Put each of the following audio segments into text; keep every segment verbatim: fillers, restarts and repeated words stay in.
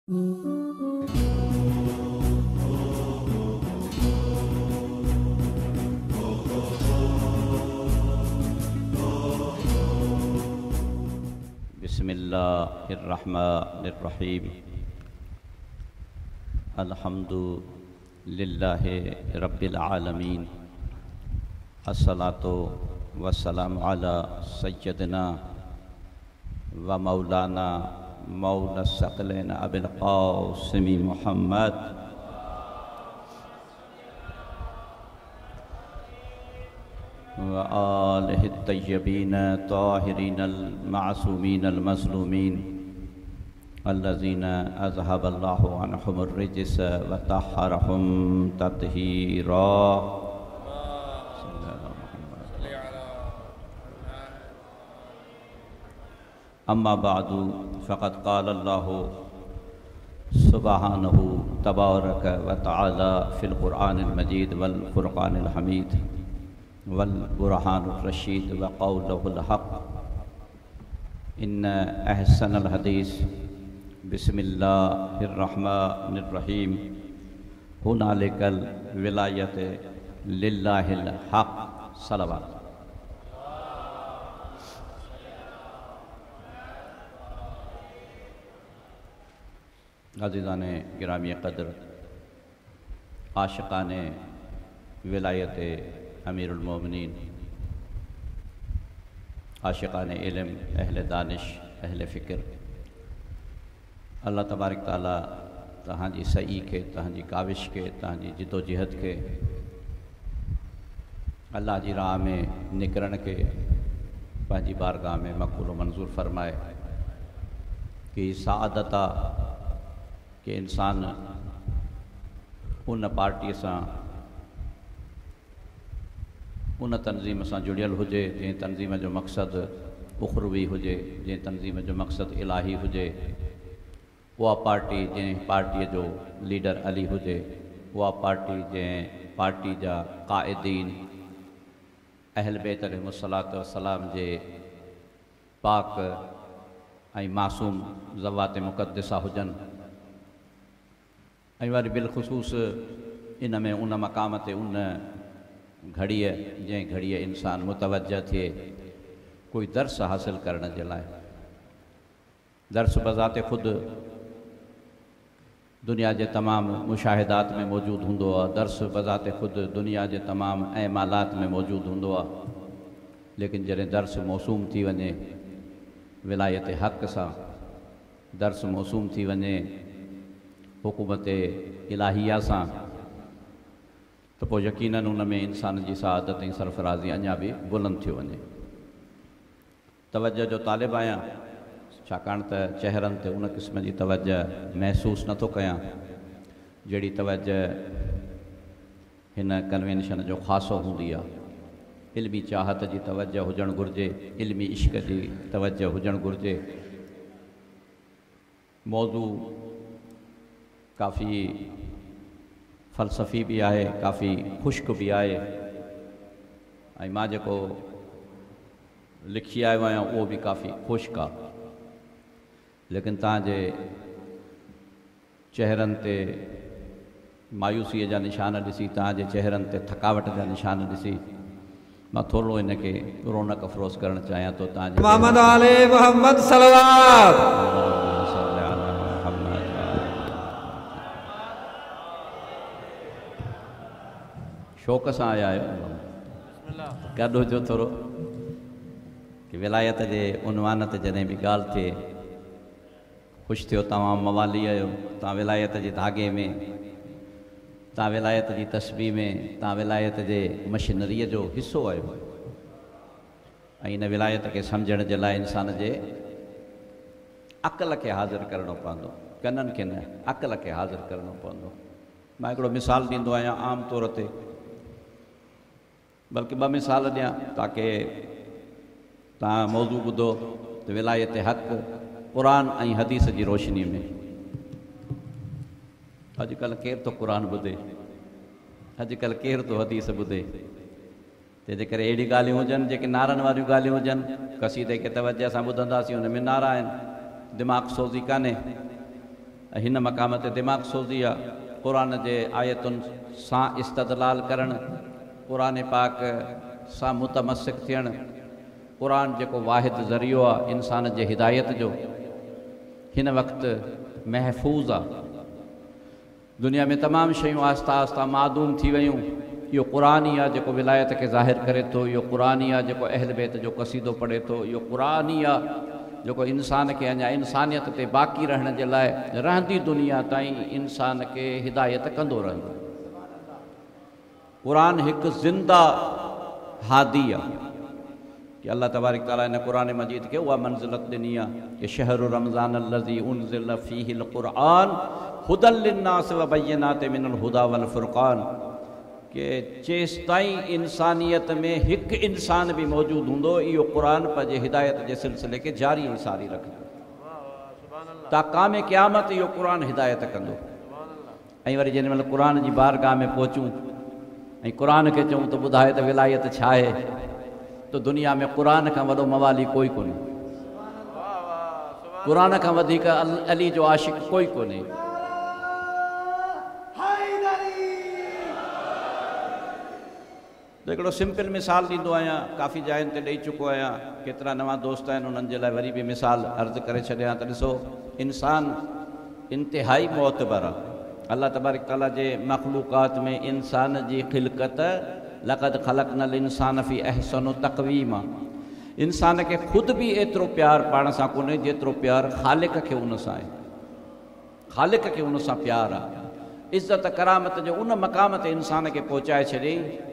बिस्मिल्लाहिर्रहमानिर्रहीम। अल्हम्दुलिल्लाहि रब्बिल आलमीन। अस्सलातु वस्सलामु अला सय्यदिना व मौलाना मौला सकलैन अबिल क़ासिम मुहम्मद व आलिहि तय्यबीन ताहिरीन मासूमीन मज़लूमीन अल्लज़ीना अज़हबल्लाहु अन्हुमुर रिज्स व तहहरहुम तत्हीरा। अम्मा बादु फ़क़द क़ालल्लाहु सुब्हानहु तबारक व तआला फ़िल क़ुरआनिल मजीद वल फ़ुरक़ानिल हमीद वल बुरहानुर रशीद व क़ौलुहुल हक़। इन्न अहसनल हदीस बिस्मिल्लाहिर्रहमानिर्रहीम। हुनालिकल विलायत लिल्लाहिल हक़। सलावत। अज़ीज़ाने गिरामी क़द्र, आशिक़ाने विलायत अमीरुल मोमिनीन, आशिक़ाने इल्म, अहले दानिश, अहले फ़िक्र, अल्लाह तबारक ताला तहांजी सई के, तहांजी काविश के, तहांजी जिदोजहद के, अल्लाह जी राह में निकरण के पंहिंजी बारगाह में मक़बूल मंज़ूर फ़रमाए कि सआदता कि इंसान उन पार्टी सां, उन तंज़ीम सां जुड़ियल हुजे जंहिं तंज़ीम जो मक़सदु उख़रवी हुजे, जंहिं तंज़ीम जो मक़सदु इलाही हुजे। उहा पार्टी जंहिं पार्टीअ जो लीडर अली हुजे, उहा पार्टी जंहिं पार्टी जा क़ाइदीन अहल बैत अलैहिमुस्सलातु वस्सलाम जे पाक ऐं मासूम ज़वात मुक़द्दसा हुजनि। ऐं वरी बिलख़ुसूस इन में उन मक़ाम ते उन घड़ीअ जंहिं घड़ीअ इंसान मुतवज्जह थिए कोई दर्स हासिल करण जे लाइ। दर्स बज़ाते ख़ुदि दुनिया जे तमामु मुशाहिदात में मौजूदु हूंदो आहे, दर्स बज़ाते ख़ुदि दुनिया जे तमामु अहमालात में मौजूदु हूंदो आहे। लेकिन जॾहिं दर्स मौसूम थी वञे विलायत हक़ सां, दर्स मौसूम थी वञे हुकूमत इलाहिया सां, त पोइ यकीनन उन में इंसान जी सआदत ऐं सरफ़राज़ी अञा बि बुलंद थी वञे। तवज्जो जो तालिब आहियां, छाकाणि त चहिरनि ते उन क़िस्म जी तवज्जो महसूसु नथो कयां जहिड़ी तवज्जो हिन कन्वेंशन जो ख़ासो हूंदी आहे। इल्मी चाहत जी तवज्जो हुजणु घुरिजे, इल्मी इश्क़ जी तवज्जो हुजणु घुरिजे। मौज़ू काफ़ी फ़लसफ़ी बि आहे, काफ़ी ख़ुश्क बि आहे, ऐं मां जेको लिखी आयो आहियां उहो बि काफ़ी ख़ुश्क आहे। लेकिन तव्हांजे चहिरनि ते मायूसीअ जा निशान ॾिसी, तव्हांजे चहिरनि ते थकावट जा निशान ॾिसी मां थोरो इन खे रौनक अफ़रोज़ करणु चाहियां थो। तव्हांजे मोहम्मद आले मोहम्मद सल्लल्लाहु शौक़ सां आया आहियो, गॾु हुजो थोरो कि विलायत जे उनवान ते जॾहिं बि ॻाल्हि थिए ख़ुशि थियो। तव्हां मवाली आहियो, तव्हां विलायत जे धागे में, तव्हां विलायत जी तस्बीह में, तव्हां विलायत जे मशीनरीअ जो हिसो आहियो। ऐं इन विलायत खे सम्झण जे लाइ इंसान जे अक़ल खे हाज़िर करणो पवंदो, कननि खे न, अक़ल खे हाज़िर करणो पवंदो। मां हिकिड़ो मिसाल ॾींदो आहियां आम तौर ते, बल्कि ॿ मिसाल ॾियां ताकी तव्हां मौज़ू ॿुधो त विलायत हक़ क़ुरान ऐं हदीस जी रोशनी में। अॼुकल्ह केरु थो क़ुरान ॿुधे, अॼुकल्ह केरु थो हदीस ॿुधे। तंहिंजे करे अहिड़ी ॻाल्हियूं हुजनि जेके नारनि वारियूं ॻाल्हियूं हुजनि, कसीदे खे तवज्जो सां ॿुधंदासीं, हुन में नारा आहिनि, दिमाग़ सोज़ी कान्हे। हिन मक़ाम ते दिमाग़ सोज़ी आहे क़ुरान जे आयतुनि सां इस्तदलाल करणु क़ुरान पाक सां मुतमसिक थियणु क़ुरान जेको वाहिद ज़रियो आहे इंसान जे हिदायत जो हिन वक़्तु महफ़ूज़ आहे दुनिया में तमामु शयूं आहिस्ता आहिस्ता मादूम थी वियूं इहो क़ुरान ई आहे जेको विलायत खे ज़ाहिर करे थो इहो क़ुरान ई आहे जेको अहल बैत जो क़सीदो पढ़े थो इहो क़ुरान ई आहे जेको इंसान खे अञा इंसानियत ते बाक़ी रहण जे लाइ रहंदी दुनिया ताईं इंसान खे हिदायत कंदो रहंदो क़ुरान हिकु ज़िंदा हादी आहे कि अल्लाह तबारक तआला इन क़ुरान मजीद खे उहा मंज़िलत ॾिनी आहे कि शहरु रमज़ान अल्लज़ी उनज़िल फ़ीहिल क़ुरआन हुदल लिन्नास व बय्यिनात मिनल हुदा वल फ़ुरक़ान कि जेसि ताईं इंसानियत में हिकु इंसान बि मौजूदु हूंदो इहो क़ुरान पंहिंजे हिदायत जे सिलसिले खे जारी ऐं सारी रखंदो ता क़ामे क़यामत इहो क़ुरान हिदायत कंदो ऐं वरी जेॾी महिल क़ुरान जी बारगाह में पहुचूं ऐं क़ुरान खे चऊं त ॿुधाए त विलायत छा आहे त दुनिया में क़ुरान खां वॾो मवाली कोई कोन्हे क़ुरान खां वधीक अली जो आशिक़ कोई कोन्हे त हिकिड़ो सिंपल मिसाल ॾींदो आहियां काफ़ी जायुनि ते ॾेई चुको आहियां केतिरा नवां दोस्त आहिनि उन्हनि जे लाइ वरी बि मिसाल अर्ज़ु करे छॾियां त ॾिसो इंसान इंतिहाई मोतबर आहे अल्लाह तबारक तआला जे मख़लूक़ात में इंसान जी ख़िलक़त लक़द ख़लक़नल इंसान फ़ी अहसन तक़वीम आहे इंसान खे ख़ुदि बि एतिरो प्यारु पाण सां कोन्हे जेतिरो प्यारु ख़ालिक़ खे उन सां आहे ख़ालिक़ खे उन सां प्यारु आहे इज़त करामत जो उन मक़ाम ते इंसान खे पहुचाए छॾियईं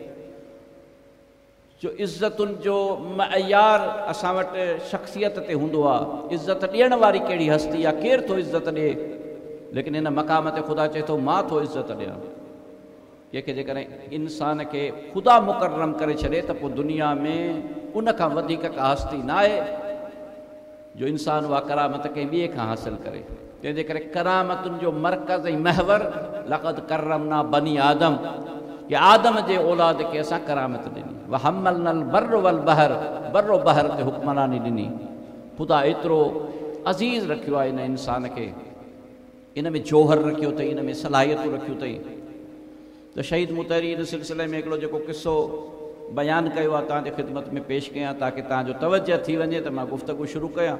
जो इज़तुनि जो मयार असां वटि शख़्सियत ते हूंदो आहे इज़त ॾियण वारी कहिड़ी हस्ती आहे केरु थो इज़त ॾिए लेकिन हिन मक़ाम ते ख़ुदा चए थो मां थो इज़त ॾियां कंहिंखे जेकॾहिं इंसान खे ख़ुदा मुक़ररम करे छॾे त पोइ दुनिया में उन खां वधीक का हस्ती न आहे जो इंसान उहा करामत कंहिं ॿिए खां हासिलु करे तंहिंजे करे करामतुनि जो मर्कज़ ऐं महवर लक़द करमना बनी आदम कि आदम जे औलाद खे असां करामत ॾिनी व हमलनल बर वल बहर बर्रो बहर ते हुक्मरानी ॾिनी ख़ुदा एतिरो अज़ीज़ रखियो आहे इन इंसान खे इन में जोहर रखियो अथई इन में सलाहियतूं रखियूं अथई त शहीद मुतहरी इन सिलसिले में हिकिड़ो जेको किस्सो बयानु कयो आहे तव्हांजे ख़िदमत में पेश कयां ताकी तव्हांजो तवजह थी वञे त मां गुफ़्तगू शुरू कयां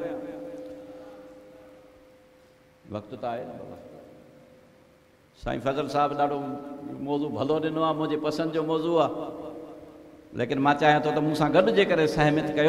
वक़्तु त आहे न बाबा साईं फज़ल साहिबु ॾाढो मौज़ू भलो ॾिनो आहे मुंहिंजे पसंदि जो मौज़ू आहे लेकिन मां चाहियां थो त मूंसां गॾु जे करे सहमत कयो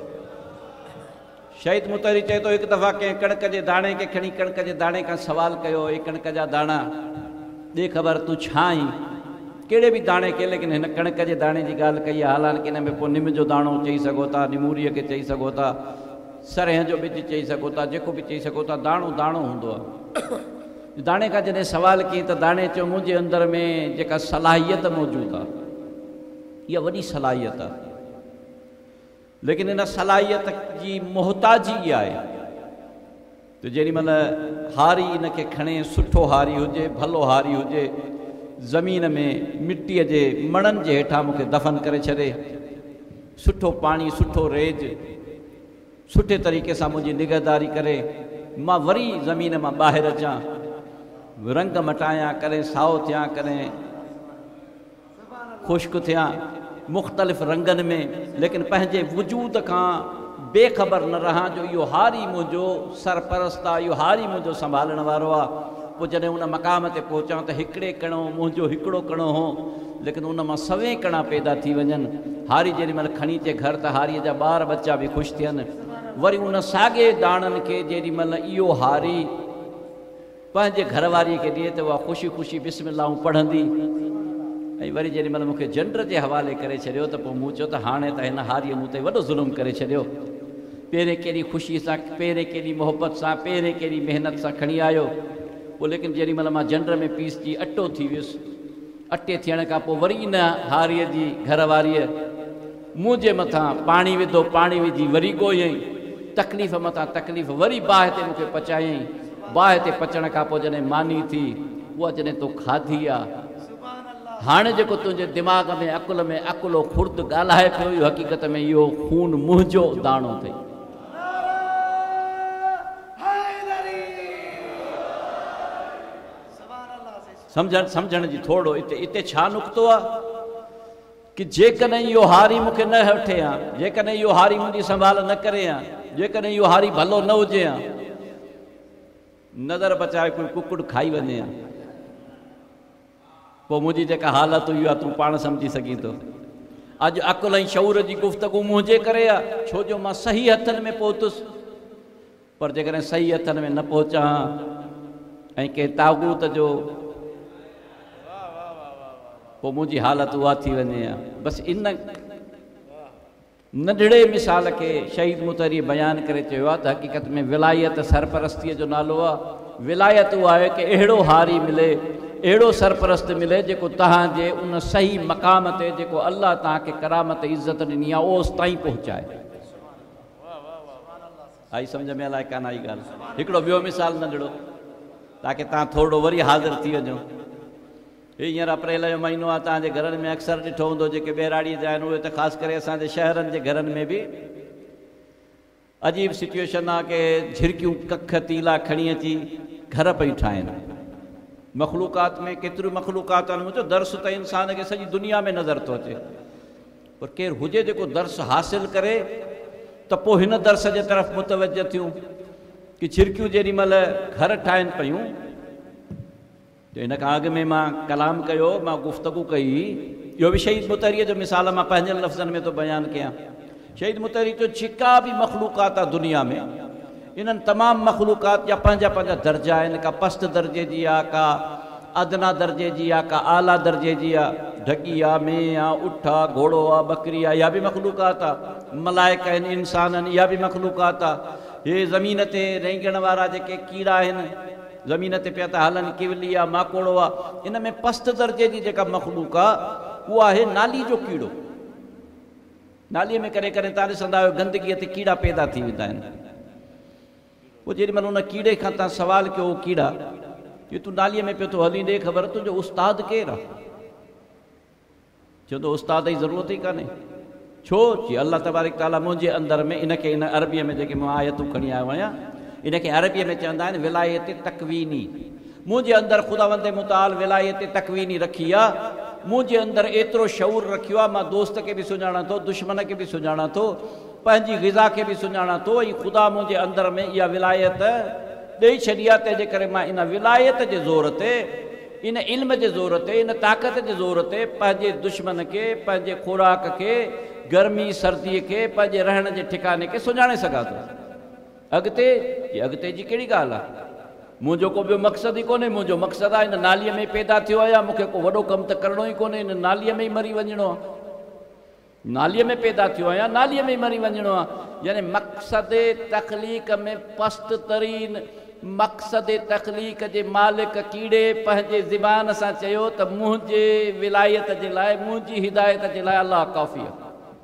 शहीद मुतहरी चए थो हिकु दफ़ा कंहिं कणिक जे दाणे खे खणी कणिक जे दाणे खां सवाल कयो हे कणिक जा दाणा ॾे ख़बर तूं छा आहीं कहिड़े बि दाणे खे लेकिन हिन कणिक जे दाणे जी ॻाल्हि कई आहे हालांकि हिन में पोइ निम जो दाणो चई सघो था निमूरीअ खे चई सघो था सरह जो ॿिज चई सघो था जेको बि चई सघो था दाणो दाणो हूंदो आहे दाणे खां जॾहिं सवाल कई त दाणे चयो मुंहिंजे अंदरि में जेका सलाहियत मौजूदु आहे इहा वॾी सलाहियत आहे लेकिन इन सलाहियत जी मोहताजी इहा आहे त जेॾी महिल हारी इन खे खणे सुठो हारी हुजे भलो हारी हुजे ज़मीन में मिटीअ जे मणनि जे हेठां मूंखे दफ़न करे छॾे सुठो पाणी सुठो रेज सुठे तरीक़े सां मुंहिंजी निगहदारी करे मां वरी ज़मीन मां ॿाहिरि अचां रंग मटायां कॾहिं साओ थियां कॾहिं ख़ुश्क थियां मुख़्तलिफ़ रंगनि में लेकिन पंहिंजे वजूद खां बेख़बर न रहां जो इहो हारी मुंहिंजो सरपरस्त आहे इहो हारी मुंहिंजो संभालण वारो आहे पोइ जॾहिं उन मक़ाम ते पहुचां त हिकिड़े कणो मुंहिंजो हिकिड़ो कणो हो लेकिन उन मां सवे कणा पैदा थी वञनि हारी जेॾी महिल खणी अचे घर त हारीअ जा ॿार बच्चा बि ख़ुशि थियनि वरी उन साॻे दाणनि खे जेॾी महिल इहो हारी पंहिंजे घरवारीअ खे ॾिए त उहा ख़ुशी ख़ुशी बिस्मिल्लाहूं पढ़ंदी ऐं वरी जेॾी महिल मूंखे झंड जे हवाले करे छॾियो त पोइ मूं चयो त हाणे त हिन हारीअ मूं ते वॾो ज़ुल्म करे छॾियो पहिरें केॾी ख़ुशीअ सां पहिरें केॾी मोहबत सां पहिरें केॾी महिनत सां खणी आयो पोइ लेकिन जेॾी महिल मां झंड में पीसजी अटो थी वियुसि अटे थियण खां पोइ वरी इन हारीअ जी घरवारीअ मुंहिंजे मथां पाणी विधो पाणी विझी वरी ॻोयईं तकलीफ़ मथां तकलीफ़ वरी बाहि ते मूंखे पचायईं बाहि ते पचण खां पोइ जॾहिं मानी थी उहा जॾहिं तो खाधी आहे हाणे जेको तुंहिंजे दिमाग़ में अकुल में अकुलो खुर्द ॻाल्हाए पियो इहो हक़ीक़त में इहो खून मुंहिंजो दाणो अथई सम्झण सम्झण जी थोरो इते इते छा नुक़्तो आहे कि जेकॾहिं इहो हारी मूंखे न वठे हा, जेकॾहिं इहो हारी मुंहिंजी संभाल न करे हा, जेकॾहिं इहो हारी भलो न हुजे हा, नज़र बचाए कोई कुकुड़ खाई वञे हा, पोइ मुंहिंजी जेका हालत हुई आहे तूं पाण सम्झी सघीं थो। अॼु अकुल ऐं शऊर जी गुफ़्तगू मुंहिंजे करे आहे, छो जो मां सही हथनि में पहुतुसि। पर जेकॾहिं सही हथनि में न पहुचां ऐं कंहिं तागूत जो, पोइ मुंहिंजी हालत उहा थी वञे हा। बसि इन नंढड़े मिसाल खे शहीद मुतहरी बयानु करे चयो आहे त हक़ीक़त में विलायत सरपरस्तीअ जो नालो आहे। विलायत उहा आहे कि अहिड़ो हारी मिले, अहिड़ो सरपरस्त मिले जेको तव्हांजे उन सही मक़ाम ते जेको अल्लाह तव्हांखे करामत इज़त ॾिनी आहे ओसि ताईं पहुचाए। आई सम्झ में अलाए कान आई ॻाल्हि। हिकिड़ो ॿियो मिसाल नंढड़ो ताकी तव्हां थोरो वरी हाज़िर थी वञो। हींअर अप्रैल जो महीनो आहे, तव्हांजे घरनि में अक्सर ॾिठो हूंदो जेके ॿेराड़ीअ जा आहिनि उहे त ख़ासि करे असांजे शहरनि जे घरनि में बि अजीब सिचुएशन आहे कि झिरकियूं कख तीला खणी अची घर पई ठाहिनि। मख़लूक़ात में केतिरियूं मख़लूक़ात आहिनि, मुंहिंजो दर्स त इंसान खे सॼी दुनिया में नज़र थो अचे, पर केरु हुजे जेको दर्स हासिल करे त पोइ हिन दर्स जे तरफ़ मुतवजह थियूं कि झिरकियूं जेॾी महिल घर ठाहिनि पियूं। त हिन खां अॻु में मां कलाम कयो, मां गुफ़्तगू कई, इहो बि शहीद मुतहरीअ जो मिसाल मां पंहिंजनि लफ़्ज़नि में थो बयानु कयां। शहीद मुतहरी जो जेका बि मख़लूक़ात आहे दुनिया में, इन्हनि तमामु मख़लूक़ात जा पंहिंजा पंहिंजा दर्जा आहिनि। का पस्त दर्जे जी आहे, का अदना दर्जे जी आहे, का आला दर्जे जी आहे। ढगी आहे, मेंह आहे, उठ आहे, घोड़ो आहे, बकरी आहे, इहा बि मख़लूक़ात आहे। मलाइका आहिनि, इंसान आहिनि, इहा बि मख़लूक़ात आहे। हे ज़मीन ते रेंगण वारा जेके कीड़ा आहिनि, ज़मीन ते पिया था हलनि, किवली आहे, माकोड़ो आहे। इन में पस्त दर्जे जी जेका मख़लूक़ आहे उहा आहे नाली जो कीड़ो। नालीअ में करे करे तव्हां ॾिसंदा आहियो गंदगीअ ते कीड़ा पैदा थी वेंदा आहिनि। पोइ जेॾी महिल उन कीड़े खां तव्हां सवाल कयो, कीड़ा इहो तूं नालीअ में पियो थो हली, ॾे ख़बर तुंहिंजो उस्ताद केरु आहे? चवंदो उस्ताद जी ज़रूरत ई कान्हे। छो? जी अल्लाह तबारक ताला मुंहिंजे अंदरि में इनखे इन अरबीअ में जेके मां आयतूं खणी आयो आहियां, इनखे अरबीअ में चवंदा आहिनि विलायत तकवीनी। मुंहिंजे अंदरि ख़ुदावंद मुताल विलायत तकवीनी रखी आहे। मुंहिंजे अंदरि एतिरो शऊर रखियो आहे, मां दोस्त खे बि सुञाणा थो, दुश्मन खे बि सुञाणा थो, पंहिंजी ग़िज़ा खे बि सुञाणा थो। ऐं ख़ुदा मुंहिंजे अंदरि में इहा विलायत ॾेई छॾी आहे। तंहिंजे करे मां इन विलायत जे ज़ोर ते, इन इल्म जे ज़ोर ते, इन ताक़त जे ज़ोर ते पंहिंजे दुश्मन खे, पंहिंजे खुराक खे, गर्मी सर्दीअ खे, पंहिंजे रहण जे ठिकाने खे सुञाणे सघां थो। अॻिते अॻिते जी कहिड़ी ॻाल्हि आहे? मुंहिंजो को ॿियो मक़सदु ई कोन्हे। मुंहिंजो मक़सदु आहे इन नालीअ में पैदा थियो आहियां, मूंखे को वॾो कमु त करिणो ई कोन्हे, इन नालीअ में ई मरी वञिणो आहे। नालीअ में पैदा थियो आहियां, नालीअ में ई मरी वञिणो आहे। यानी मक़सद तख़लीक़ में पस्त तरीन मक़सद तख़लीक़ जे मालिक कीड़े पंहिंजे ज़बान सां चयो त मुंहिंजे विलायत जे लाइ, मुंहिंजी हिदायत जे लाइ अलाह काफ़ी आहे।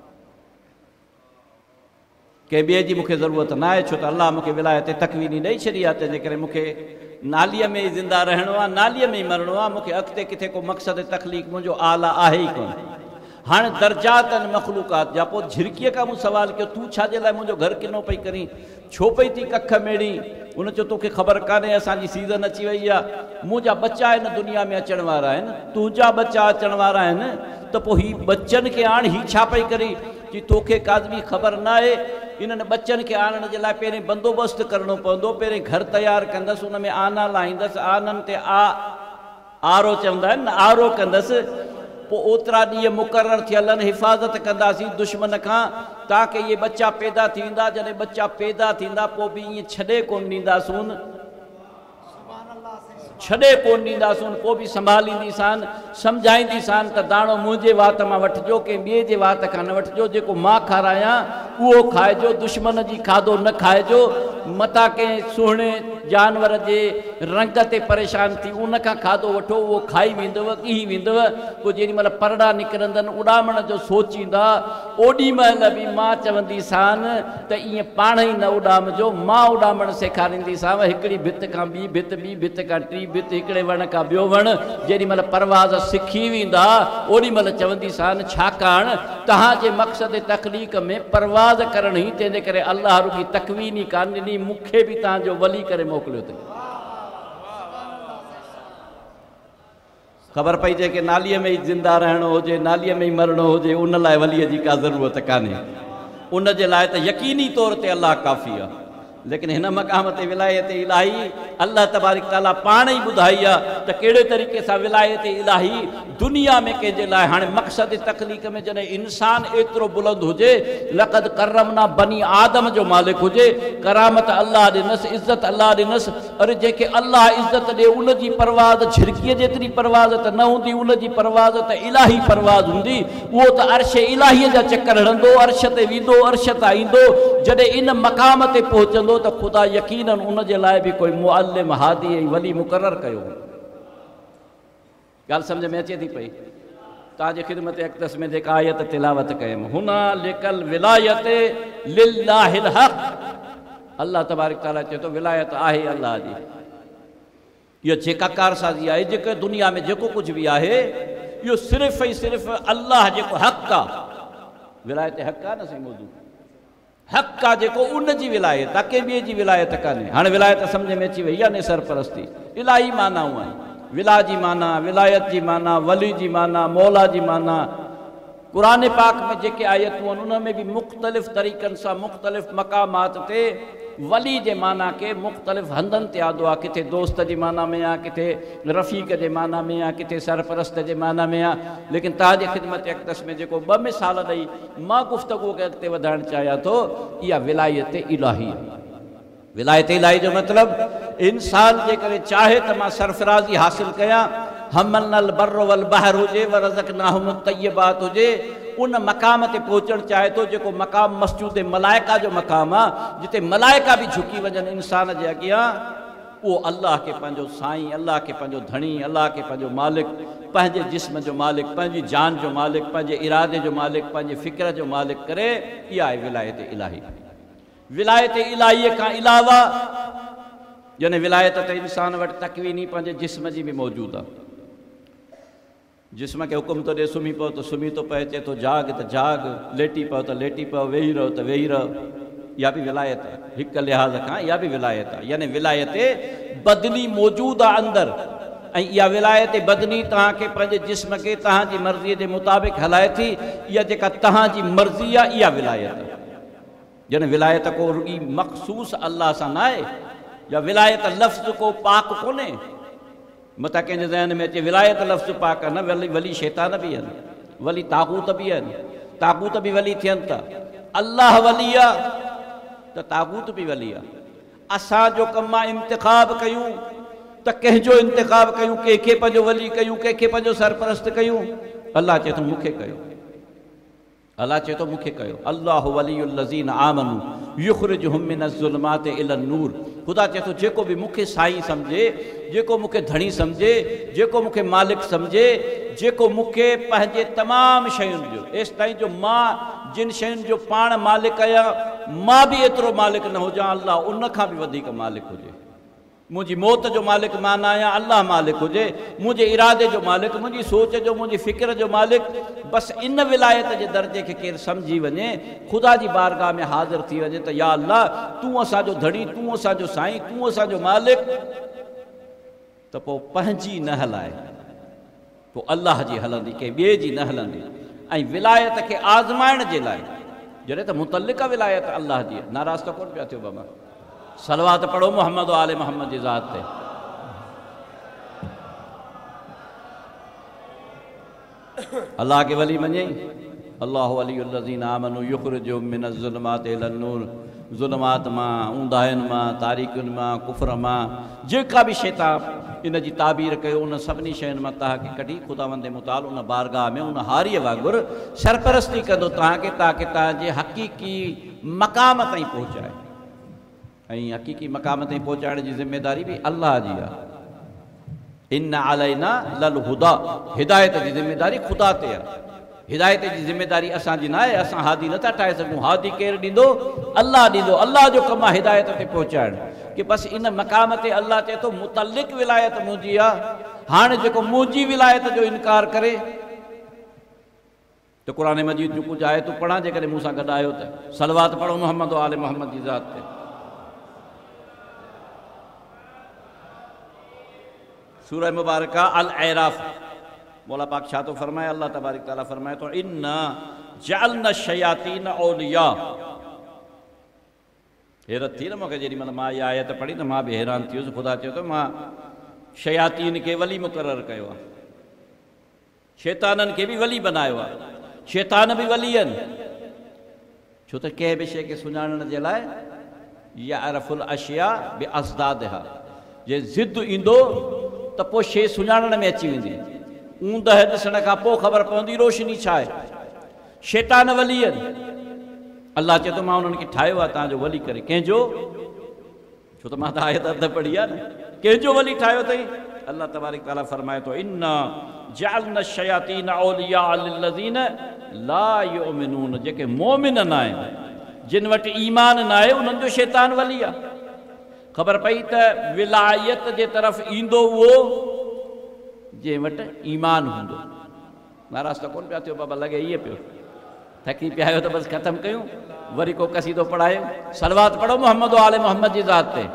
कंहिं ॿिए जी मूंखे ज़रूरत न आहे, छो त अलाह मूंखे विलायत तकवीनी ॾेई छॾी आहे। तंहिंजे करे मूंखे नालीअ में ई ज़िंदा रहणो आहे, नालीअ में ई मरणो आहे। मूंखे अॻिते किथे को मक़सद तख़लीक़ मुंहिंजो आला आहे ई कोन। हाणे दर्जात आहिनि मख़लूक़ात जा। पोइ झिरकीअ खां मूं सुवाल कयो, तूं छाजे लाइ मुंहिंजो घर किनो पई करीं, छो पई थी कख मेड़ी? उन चयो तोखे ख़बर कान्हे, असांजी सीज़न अची वई आहे, मुंहिंजा बच्चा हिन दुनिया में अचण वारा आहिनि, तुंहिंजा बच्चा अचण वारा आहिनि, त पोइ हीउ बच्चनि खे आण, हीउ छा पई करी? की तोखे काज़बी ख़बर न आहे। इन्हनि बच्चनि खे आणण जे लाइ पहिरें बंदोबस्तु करिणो पवंदो, पहिरें घर तयारु कंदसि, उन में आना लाहींदसि, आननि ते आ आरो चवंदा आहिनि न, आरो कंदसि। पोइ ओतिरा ॾींहं मुक़ररु थियल आहिनि, हिफ़ाज़त कंदासीं दुश्मन खां, ताकी इहे बच्चा पैदा थींदा। जॾहिं बच्चा पैदा थींदा पोइ बि ईअं छॾे कोन ॾींदासूं, छॾे कोन ॾींदासूं, पोइ बि संभालींदीसानि, सम्झाईंदीसानि त दाणो मुंहिंजे वात मां वठिजो, कंहिं ॿिए जे वात खां न वठिजो। जेको मां खारायां उहो खाइजो, दुश्मन जी खाधो न खाइजो। मता कंहिं सुहिणे जानवर जे रंग ते परेशान थी उन खां खाधो वठो, उहो खाई वेंदव, कीअं वेंदव। पोइ जेॾी महिल परड़ा निकिरंदनि, उॾामण जो सोचींदा, ओॾी महिल बि मां चवंदीसानि त ईअं पाण ई न उॾामजो, मां उॾामण सेखारींदीसांव। हिकिड़ी भित खां ॿी भित, ॿी भित खां टी भित, हिकिड़े वण खां ॿियो वण। जेॾी महिल परवाज़ सिखी वेंदा, ओॾी महिल चवंदीसानि छाकाणि तव्हांजे मक़सद तख़लीक़ में परवाज़ करण ई, तंहिंजे करे अलाह रुॻी तकवीनी कान ॾिनी, मूंखे बि तव्हांजो वली करे मोकिलियो अथई। ख़बर पई जे कि नालीअ में ई ज़िंदा रहणो हुजे, नालीअ में ई मरणो हुजे, उन लाइ वलीअ जी का ज़रूरत कान्हे। उन जे लाइ त यकीनी तौर ते अलाह काफ़ी आहे। लेकिन हिन मक़ाम ते विलायत इलाही अल्लाह तबारक ताला पाण ई ॿुधाई आहे त कहिड़े तरीक़े सां विलायत इलाही दुनिया में कंहिंजे लाइ हाणे मक़सद तख़लीक़ में जॾहिं इंसान एतिरो बुलंद हुजे, लक़द करमना बनी आदम जो मालिक हुजे, करामत अल्लाह ॾिनसि, इज़त अल्लाह ॾिनसि। अरे जेके अल्लाह इज़त ॾे उन जी परवाज़ झिरकीअ जेतिरी परवाज़ त न हूंदी, उन जी परवाज़ त इलाही परवाज़ हूंदी। उहो त अर्श इलाहीअ जा चकर हणंदो, अर्श ते वेंदो, अर्श तां ईंदो। जॾहिं इन मक़ाम ते पहुचंदो त ख़ुदा यकीनन उन जे लाइ बि कोई मुअल्लिम हादी ऐं वली मुक़ररु कयो। ॻाल्हि सम्झ में अचे थी पई? तव्हांजे ख़िदमत अक़दस में जेका आयत तिलावत कयमि, हुना लिकल विलायत लिल्लाहिल हक़, अल्लाह तबारक ताला चए थो विलायत आहे अल्लाह जी। इहो जेका कारसाज़ी आहे, जेके दुनिया में जेको कुझु बि आहे, इहो सिर्फ़ु ई सिर्फ़ु अल्लाह जेको हक़ आहे। विलायत हक़ आहे न साईं मौजूद, हक़ आहे जेको उन जी विलायत आहे, कंहिं ॿिए जी विलायत कान्हे। हाणे विलायत सम्झ में अची वई आहे न, सरपरस्ती इलाही मानाऊं आहिनि। विला जी माना, विलायत जी माना, वली जी माना, मौला जी माना। क़ुरान पाक में जेके आयतूं आहिनि उन में बि मुख़्तलिफ़ तरीक़नि सां मुख़्तलिफ़ मक़ामात ते वली जे माना के मुख़्तलिफ़ हंधनि ते आदो आहे। किथे दोस्त जी माना में आहे, किथे रफ़ीक जे माना में आहे, किथे सरपरस्त जे माना में आहे। लेकिन तव्हांजे ख़िदमत अक़दस में जेको ॿ मिसाल ॾेई मां गुफ़्तगू खे अॻिते वधाइणु चाहियां थो, इहा विलायत इलाही आहे। विलायत इलाही जो मतिलबु इंसान जे करे चाहे त मां सरफराज़ी हासिल कयां, हमलनल बर्र वल बहर हुजे, व रज़क़नाहुम तय्यबात हुजे, उन मक़ाम ते पहुचणु चाहे थो जेको मक़ाम मस्जूद मलाइका जो मक़ाम आहे, जिते मलाइका बि झुकी वञनि इंसान जे अॻियां। उहो अल्लाह खे पंहिंजो साईं, अल्लाह खे पंहिंजो धणी, अल्लाह खे पंहिंजो मालिक, पंहिंजे जिस्म जो मालिक, पंहिंजी जान जो मालिक, पंहिंजे इरादे जो मालिक, पंहिंजे फ़िक्र जो मालिक करे। इहा आहे विलायत इलाही। विलायत इलाहीअ खां अलावा जॾहिं विलायत त इंसान वटि तकवीनी पंहिंजे जिस्म जी बि मौजूदु आहे। जिस्म खे हुकुम थो ॾिए सुम्ही पियो त सुम्ही थो पए, चए थो जाग त जाग, लेटी पियो त लेटी पियो, वेही रहो त वेही रहो। इहा बि विलायत आहे। हिकु लिहाज़ खां इहा बि विलायत आहे। यानी विलायत बदनी मौजूदु आहे अंदरि, ऐं इहा विलायत बदनी तव्हांखे पंहिंजे जिस्म खे तव्हांजी मर्ज़ीअ जे मुताबिक़ हलाए थी। इहा जेका तव्हांजी मर्ज़ी आहे, इहा विलायत आहे। ॼण विलायत को रुॻी मख़सूस अल्लाह सां न आहे, या विलायत लफ़्ज़ को पाक कोन्हे। मथां कंहिंजे ज़हन में अचे विलायत लफ़्ज़ पाक आहे, न वली वली शैतान बि आहिनि, वली ताक़ूत बि आहिनि, ताक़ूत बि वली थियनि था। अल्लाह वली आहे त ताक़ूत बि वली आहे। असांजो कमु आहे इंतिख़ाब कयूं त कंहिंजो इंतिख़ाब कयूं, कंहिंखे पंहिंजो वली कयूं, कंहिंखे पंहिंजो सरपरस्त कयूं। अल्लाह चए थो मूंखे कयो, अल्लाह चए थो मूंखे कयो। अल्लाह वलियुल लज़ीन आमनू युख़रिजुहुम मिनज़ ज़ुल्माति इलन नूर। ख़ुदा चए थो जेको बि मूंखे साईं सम्झे, जेको मूंखे धणी सम्झे, जेको मूंखे मालिक सम्झे, जेको मूंखे पंहिंजे तमामु शयुनि जो, एसि ताईं जो मां जिन शयुनि जो पाण मालिक आहियां, मां बि एतिरो मालिक न हुजां, अल्लाह उन खां बि वधीक मालिक हुजे। मुंहिंजी मौत जो मालिक मां न आहियां, अल्लाह मालिक हुजे। मुंहिंजे इरादे जो मालिक, मुंहिंजी सोच जो, मुंहिंजी फ़िक्र जो मालिक। बसि इन विलायत जे दर्जे खे केरु सम्झी वञे, ख़ुदा जी बारगाह में हाज़िर थी वञे त या अल्लाह तूं असांजो धणी, तूं असांजो साईं, तूं असांजो मालिक, त पोइ पंहिंजी न हलाए, पोइ अल्लाह जी हलंदी, कंहिं ॿिए जी न हलंदी। ऐं विलायत खे आज़माइण जे लाइ जॾहिं त मुतलिक़ विलायत अल्लाह जी, नाराज़ त कोन पिया थियो बाबा? सलवात पढ़ो मोहम्मद आले मोहम्मद जी ज़ात ते। अल्लाह के वली मञे, अल्लाह वलियुल लज़ीना आमनू युख़रिजुहुम मिनज़ ज़ुल्माति इलन नूर। ज़ुल्मात मां, ऊंदाहियुनि मां, तारीक़ुनि मां, कुफ़र मां, जेका बि शैता इन जी ताबीर कयो, उन सभिनी शयुनि मां तव्हांखे कढी ख़ुदावंद मुताल उन बारगाह में उन हारीअ वांगुरु सरपरस्ती कंदो तव्हांखे, ताकी तव्हांजे हक़ीक़ी मक़ाम ताईं पहुचाए। ऐं हक़ीक़ी मक़ाम ताईं पहुचाइण जी ज़िमेदारी बि अल्लाह जी आहे। इन्ना अलैना लल हुदा, हिदायत जी ज़िमेदारी ख़ुदा ते आहे। हिदायत जी ज़िमेदारी असांजी न आहे, असां हादी नथा ठाहे सघूं। हादी केरु ॾींदो? अल्लाह ॾींदो। अल्लाह जो कमु आहे हिदायत ते पहुचाइणु। कि बसि इन मक़ाम ते अल्लाह चए थो मुतलिक़ विलायत मुंहिंजी आहे। हाणे जेको मुंहिंजी विलायत जो इनकार करे त क़ुरान मजीद जूं कुझु आयतूं पढ़ां, जेकॾहिं मूं सां गॾु आयो त सलवात पढ़ो मोहम्मद आले मोहम्मद जी ज़ात ते। सूरह मुबारका अल अराफ मौला पाक छा तो फरमाए, अल्लाह तबारक ताला फरमाए तो इन्ना जअलना शयातीन औलिया। हैरत थी न मूंखे जेॾी महिल मां इहा आयत पढ़ी त मां बि हैरान थी वियुसि। ख़ुदा चयो त मां शयातीन खे वली मुक़ररु कयो आहे, शैताननि खे बि वली बनायो आहे। शैतान बि वली आहिनि, छो त कंहिं बि शइ खे सुञाणण जे लाइ यारफुल अशिया बि असदादहा, जे ज़िद ईंदो त पोइ शइ सुञाणण में अची वेंदी। ऊंदह ॾिसण खां पोइ ख़बर पवंदी रोशनी छा आहे। शैतान वली आहिनि। अल्लाह चए थो मां उन्हनि खे ठाहियो आहे तव्हांजो वली करे। कंहिंजो? छो त मां त आयत अध पढ़ी आहे न। कंहिंजो वली ठाहियो अथई? अल्लाह तबारक ताला फरमाए थो इन्ना जअलना शयातीन औलिया लिल्लज़ीन ला युमिनून। जेके मोमिन न आहिनि, जिन वटि ईमान न आहे, उन्हनि जो शैतान वली आहे। ख़बर पई त विलायत जे तरफ़ ईंदो उहो जंहिं वटि ईमान हूंदो। नाराज़ त कोन पिया थियो बाबा, लॻे इहे पियो थकी पिया आहियो त बसि ख़तमु कयूं, वरी को कसीदो पढ़ायो। सलवात पढ़ो मोहम्मद आले मोहम्मद जी ज़ात ते।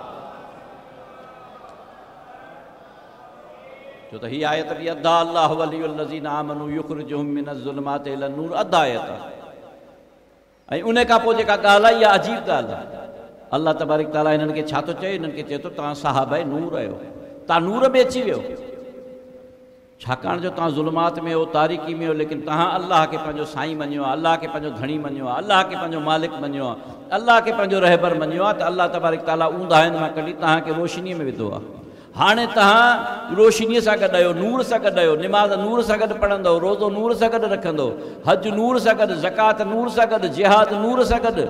छो त हीअ आयत बि अदा अल्लाह वलियुल लज़ीना आमनू युख़रिजुहुम मिनज़ ज़ुलमाति इलन नूर, अदा आयत आहे। ऐं उन खां पोइ जेका ॻाल्हि आहे इहा अजीब ॻाल्हि आहे। अल्लाह तबारक ताला हिननि खे छा थो चए? हिननि खे चए थो तव्हां साहबा नूर आहियो, तव्हां नूर में अची वियो। छाकाणि जो तव्हां ज़ुल्मात में हो, तारीकी में हो, लेकिन तव्हां अल्लाह खे पंहिंजो साईं मञियो आहे, अल्लाह खे पंहिंजो धणी मञियो आहे, अल्लाह खे पंहिंजो मालिक मञियो आहे, अल्लाह खे पंहिंजो रहबर मञियो आहे, त अल्लाह तबारक ताला ऊंदाहिनि मां कढी तव्हांखे रोशनीअ में विधो आहे। हाणे तव्हां रोशनीअ सां गॾु आहियो, नूर सां गॾु आहियो, निमाज़ नूर सां गॾु पढ़ंदव, रोज़ो नूर सां गॾु रखंदो, हज नूर सां गॾु, ज़कात नूर सां गॾु, जिहाद नूर सां गॾु।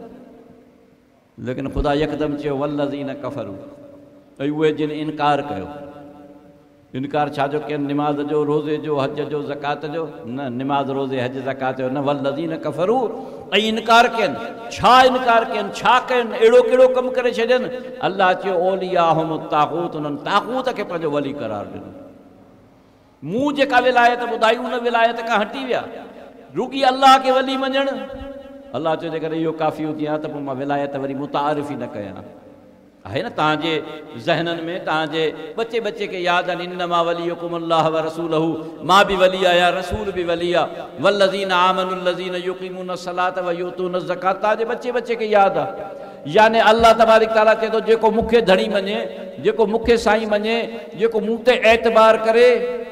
लेकिन ख़ुदा यकदमि चयो वल्लज़ीन कफ़रू, ऐं उहे जिन इनकार कयो। इनकार छा जो कयनि? निमाज़ जो, रोज़े जो, हज जो, ज़कात जो न। निमाज़ रोज़े हज ज़कात जो न। वल्लज़ीन कफ़रू, ऐं इनकार कयनि। छा इनकार कयनि? छा कयनि? अहिड़ो कहिड़ो कमु करे छॾियनि? अल्लाह चयो औलियाहुम ताग़ूत, उन्हनि ताग़ूत खे पंहिंजो वली करार ॾिनो। मूं जेका विलायत ॿुधाई उन विलायत खां हटी विया, रुॻी अल्लाह खे वली मञणु। अल्लाह चयो जेकॾहिं इहो काफ़ी हुजे हा त पोइ मां विलायत वरी मुतारिफ़ ई न कयां। आहे न तव्हांजे ज़हननि में, तव्हांजे बचे बचे खे यादि आहिनि इन्नमा वलियुकुमुल्लाह व रसूलहू, मां बि वली आहियां, रसूल बि वली आहे। वल्लज़ीन आमनुल्लज़ीन युक़ीमून सलात व यूतून ज़कात, तव्हांजे बचे बचे खे यादि आहे। याने अल्लाह तबारक ताला चए थो जेको मूंखे धणी मञे, जेको मूंखे साईं मञे, जेको मूं ते एतबार करे,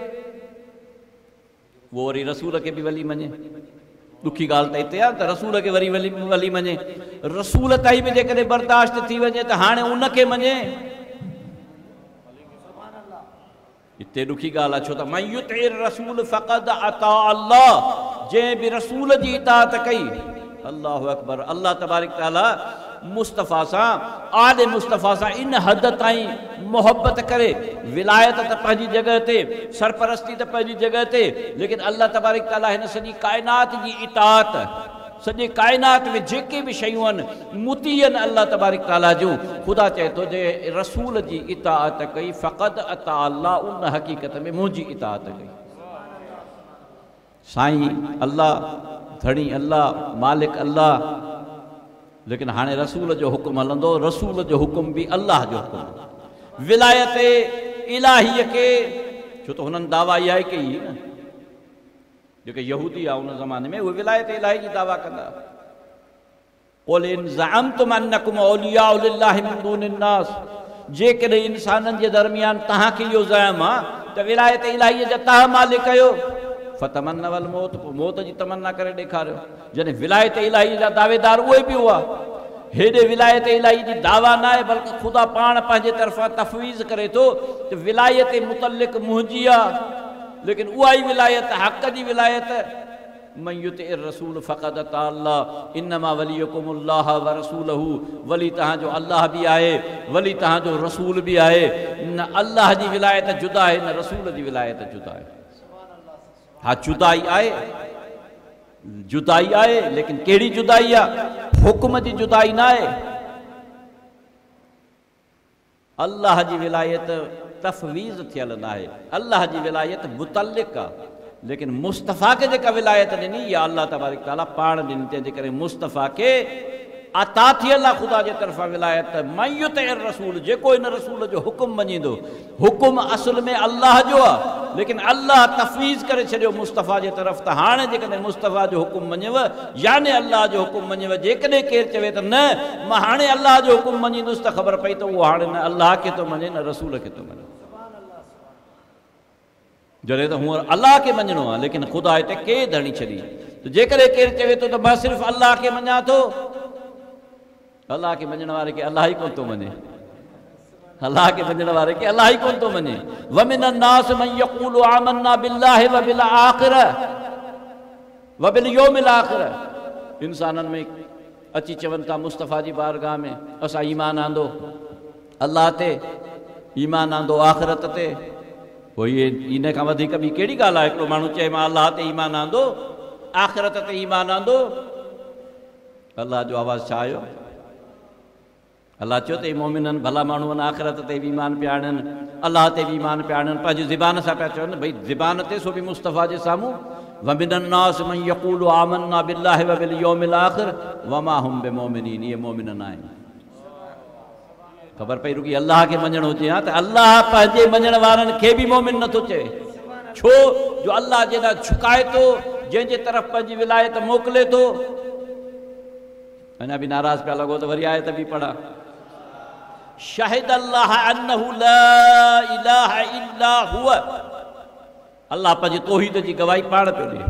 उहो वरी रसूल खे बि वली मञे। ॾुखी ॻाल्हि त हिते आहे त रसूल खे वरी वली वली मञे। रसूल ताईं बि जेकॾहिं बर्दाश्त थी वञे त हाणे उनखे मञे। हिते ॾुखी ॻाल्हि आहे, छो त मन युतिर रसूल फ़क़द अता अल्लाह, जंहिं बि रसूल जी इताअत कई, अल्लाहु अकबर, अल्लाह तबारक ताला मुस्तफ़ा सां, आले मुस्तफ़ा सां इन हद ताईं मोहब्बत करे। विलायत त पंहिंजी जॻह ते, सरपरस्ती त पंहिंजी जॻह ते, लेकिन अल्लाह तबारक ताला हिन सॼी काइनात जी इताअत, सॼे काइनात में जेके बि शयूं आहिनि मुती आहिनि अल्लाह तबारक ताला जूं। ख़ुदा चए थो जे रसूल जी इताअत कई, फ़क़द अता अल्लाह, उन हक़ीक़त में मुंहिंजी इताअत कई। साईं अल्लाह, धणी अल्लाह, मालिक अल्लाह, लेकिन हाणे रसूल जो हुकुम हलंदो। रसूल जो हुकुम बि अल्लाह जो हुकुम। विलायत इलाहीअ खे, छो त हुननि दावा इहा ई कई न, जेके यहूदी आहे उन ज़माने में, उहे विलायत इलाही जी दावा कंदा। क़ुल इन ज़अमतुम अन्नकुम औलियाउ लिल्लाहि मिन दूनिन नास, जेकॾहिं इंसाननि जे दरमियान तव्हांखे इहो ज़अम आहे त विलायत इलाहीअ जा तव्हां मालिक आहियो, फतमन्नवल मौत, पोइ मौत जी तमन्ना करे ॾेखारियो। जॾहिं विलायत इलाही जा दावेदार उहे बि हुआ। हेॾे विलायत इलाही जी दावा न आहे, बल्कि ख़ुदा पाण पंहिंजे तरफ़ां तफ़वीज़ करे थो त विलायत मुतल्लिक़ मुंहिंजी आहे, लेकिन उहा ई विलायत, हक़ जी विलायत, मन युतिर रसूल फ़क़द अता अल्लाह, इन्नमा वलियुकुमुल्लाह व रसूलहू, वली तव्हांजो अल्लाह बि आहे, वली तव्हांजो रसूल बि आहे। न अल्लाह जी विलायत जुदा आहे, न रसूल जी विलायत जुदा आहे। हा, जुदाई आहे, जुदाई आहे, लेकिन कहिड़ी जुदाई आहे? हुक्म जी जुदाई न आहे। अल्लाह जी विलायत तफ़वीज़ थियल न आहे, अल्लाह जी विलायत मुतल्लिक़ आहे। लेकिन मुस्तफ़ा खे जेका विलायत ॾिनी, इहा अल्लाह तबारक ताला पाण ॾिनी। तंहिंजे करे मुस्तफ़ा खे अता थियल आहे ख़ुदा जे तरफ़ां विलायत। मन युतिर रसूल, जेको इन रसूल जो हुकुम मञींदो, हुकुम असुल में अल्लाह जो आहे, लेकिन अल्लाह तफ़वीज़ करे छॾियो मुस्तफ़ा जे तरफ़। त हाणे जेकॾहिं मुस्तफ़ा जो हुकुम मञेव याने अल्लाह जो हुकुम मञेव। जेकॾहिं केरु चवे त न मां हाणे अल्लाह जो हुकुम मञींदुसि त ख़बर पई त उहो हाणे न अल्लाह खे थो मञे न रसूल खे थो मञे। जॾहिं त हूअं अल्लाह खे मञिणो आहे लेकिन ख़ुदा हिते क़ैद हणी छॾी। त जेकॾहिं केरु चवे थो त मां सिर्फ़ु अल्लाह खे मञा थो, अल्लाह खे मञण वारे खे अल्लाह ई कोन थो मञे। अल्लाह के मञण वारे के अल्लाह ही कोन थो मञे। वमिन अन्नास मन यक़ूलु आमन्ना बिल्लाहि व बिल आख़िर व बिल यौमिल आख़िर। इंसाननि में अची चवनि था मुस्तफ़ा जी बारगाह में असां ईमान आंदो अल्लाह ते, ईमान आंदो आख़िरत ते। पोइ इहे इन खां वधीक ॿी कहिड़ी ॻाल्हि आहे? हिकिड़ो माण्हू चए मां अल्लाह ते ईमान आंदो, आख़िरत ते ईमान आंदो। अल्लाह जो आवाज़ु छा आयो? अल्लाह चयो त मोमिननि भला माण्हू आहिनि, आख़िरत ते बि ईमान पिया आणनि, अल्लाह ते बि ईमान पिया आणनि। पंहिंजी ज़बान सां पिया चवनि, भई ज़बान ते सो बि मुस्तफ़ा जे साम्हूं वमिन अन्नास मन यक़ूलु आमन्ना बिल्लाहि व बिल यौमिल आख़िर वमा हुम बिमोमिनीन। इहे मोमिन न आहिनि। ख़बर पई रुकी अल्लाह खे मञणो हुजे हा त अल्लाह पंहिंजे मञण वारनि खे बि मोमिन नथो चए। छो जो अल्लाह जेॾा झुकाए थो, जंहिंजे तरफ़ पंहिंजी विलायत मोकिले थो। अञा बि नाराज़ पिया लॻो त वरी आयत बि पढ़ा। शाहिद अल्लाह अन्नहु ला इलाहा इल्ला हुवा। अल्लाह पंहिंजी तौहीद जी गवाही पाण पियो ॾिए।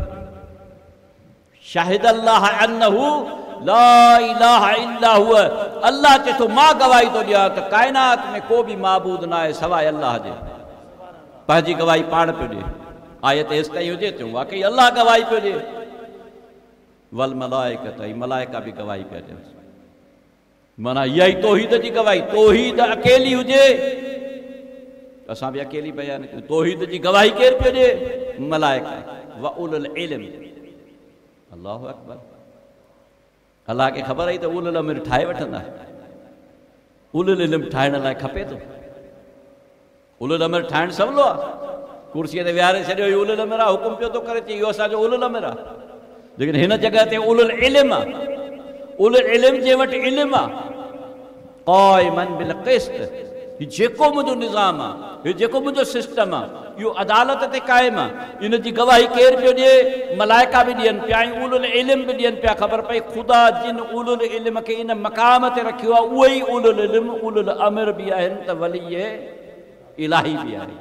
शाहिद अल्लाह अन्नहु ला इलाहा इल्ला हुवा। अल्लाह चए थो मां गवाही थो ॾियां त काइनात में को बि माबूद न आहे सवाइ अल्लाह जे। पंहिंजी गवाही पाण पियो ॾिए। आयत हेसि ताईं हुजे त वाकई अल्लाह गवाही पियो ॾिए। वल मलाइकत, मलाइका बि गवाही पिया ॾियनि। माना इहा ई तौहीद जी गवाही। तौहीद अकेली हुजे असां बि अकेली बयान कयूं। तौहीद जी गवाही केरु पियो ॾिए? मलाइका व उलुल इल्म। अल्लाहु अकबर। अल्लाह खे ख़बर आई त उलुल अमिर ठाहे वठंदा। उलुल इल्म ठाहिण लाइ खपे थो। उलुल अमिर ठाहिण सवलो आहे। कुर्सीअ ते विहारे छॾियो इहो उलुल अमिर आहे, हुकुम पियो थो करे चई इहो असांजो उलुल अमिर आहे। लेकिन हिन जॻह ते उलुल इल्म आहे। उलुल इल्म जे वटि इल्म आहे। क़ाइमन बिल क़िस्त। हीउ जेको मुंहिंजो निज़ाम आहे, हीउ जेको मुंहिंजो सिस्टम आहे, इहो अदालत ते क़ाइमु आहे। इन जी गवाही केरु पियो ॾिए? मलाइका बि ॾियनि पिया ऐं उलुल इल्म बि ॾियनि पिया। ख़बर पई ख़ुदा जिन उलुल इल्म खे इन मक़ाम ते रखियो आहे उहो ई उलुल इल्म उलुल अमिर बि आहिनि त वली इलाही बि आहे।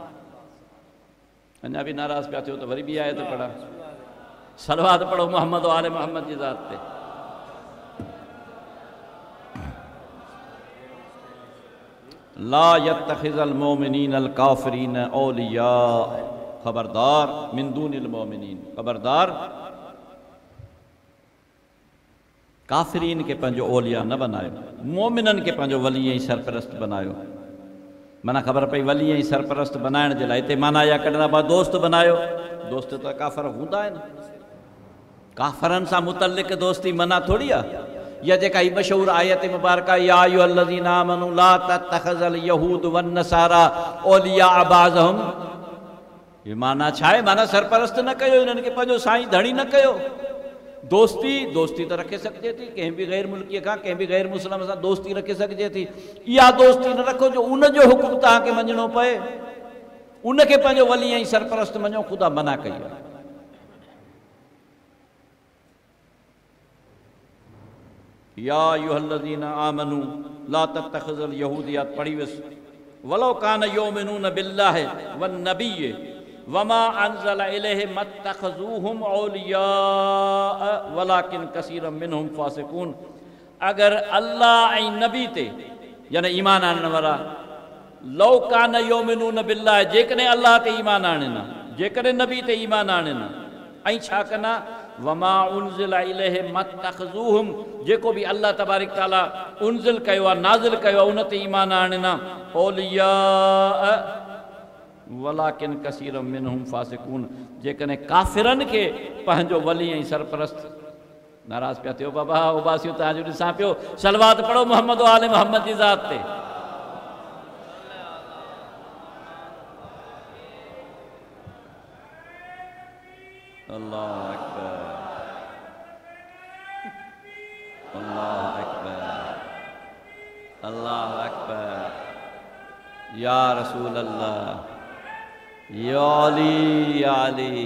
अञा बि नाराज़ पिया थियो त वरी बि आहे त पढ़ा। सलवात पढ़ो मोहम्मद वाले मोहम्मद जी ज़ात ते। ला यत्तखिज़ल मोमिनीन अल काफिरीन औलिया। खबरदार मिन दूनिल मोमिनीन। खबरदार काफिरीन के पंहिंजो औलिया न बनायो, मोमिननि खे पंहिंजो वली ऐं सरपरस्त बनायो। माना ख़बर पई वली ऐं सरपरस्त बनाइण जे लाइ हिते माना या कढण बा दोस्त बनायो। दोस्त त काफ़र हूंदा आहिनि। काफ़रनि सां मुतल्लिक़ दोस्ती मना थोड़ी आहे। या जेका ही मशहूर आयत मुबारका या अय्युहल्लज़ीना आमनू ला तत्तखिज़ल यहूद वन नसारा औलिया बाज़हुम। ये माना छा आहे? माना सरपरस्त न कयो, इन्हनि खे पंहिंजो साईं धणी न कयो। दोस्ती दोस्ती त रखे सघिजे थी। कंहिं बि गैर मुल्कीअ खां कंहिं बि गैर मुस्लिम सां दोस्ती रखे सघिजे थी। इहा दोस्ती न रखो जो उनजो हुकुम तव्हांखे मञिणो पए, उनखे पंहिंजो वली ऐं सरपरस्त मञो। ख़ुदा मना कई आहे। या अय्युहल्लज़ीना आमनू ला तत्तखिज़ल यहूदियत पढ़ी वियुसि। वलो कान युमिनून बिल्लाहि वन नबिय्य वमा अनज़ल इलैहि मत्तखिज़ूहुम औलिया वलाकिन कसीरम मिनहुम फासिकून। अगर अल्लाह ऐं नबी ते यानी ईमान आणण वारा लो कान युमिनून बिल्लाहि, जेकॾहिं अल्लाह ते ईमान आणनि, जेकॾहिं नबी ते ईमान आणनि ऐं छा कना वमा उनज़िल इलैहि मत्तखिज़ूहुम, जेको बि अल्लाह तबारक ताला उनज़िल कयो आहे, नाज़िल कयो आहे, उन ते ईमान आणनि औलिया वलाकिन कसीरम मिनहुम फासिकून। जेकॾहिं काफ़िरनि खे पंहिंजो वली ऐं सरपरस्त। नाराज़ पिया थियो बाबा उबासियूं तव्हांजो ॾिसां पियो। सलवात पढ़ो मोहम्मद आले मोहम्मद जी ज़ात ते। अल्लाह अकबर अल्लाह अकबर अल्लाह अकबर। या रसूल अल्लाह या अली या अली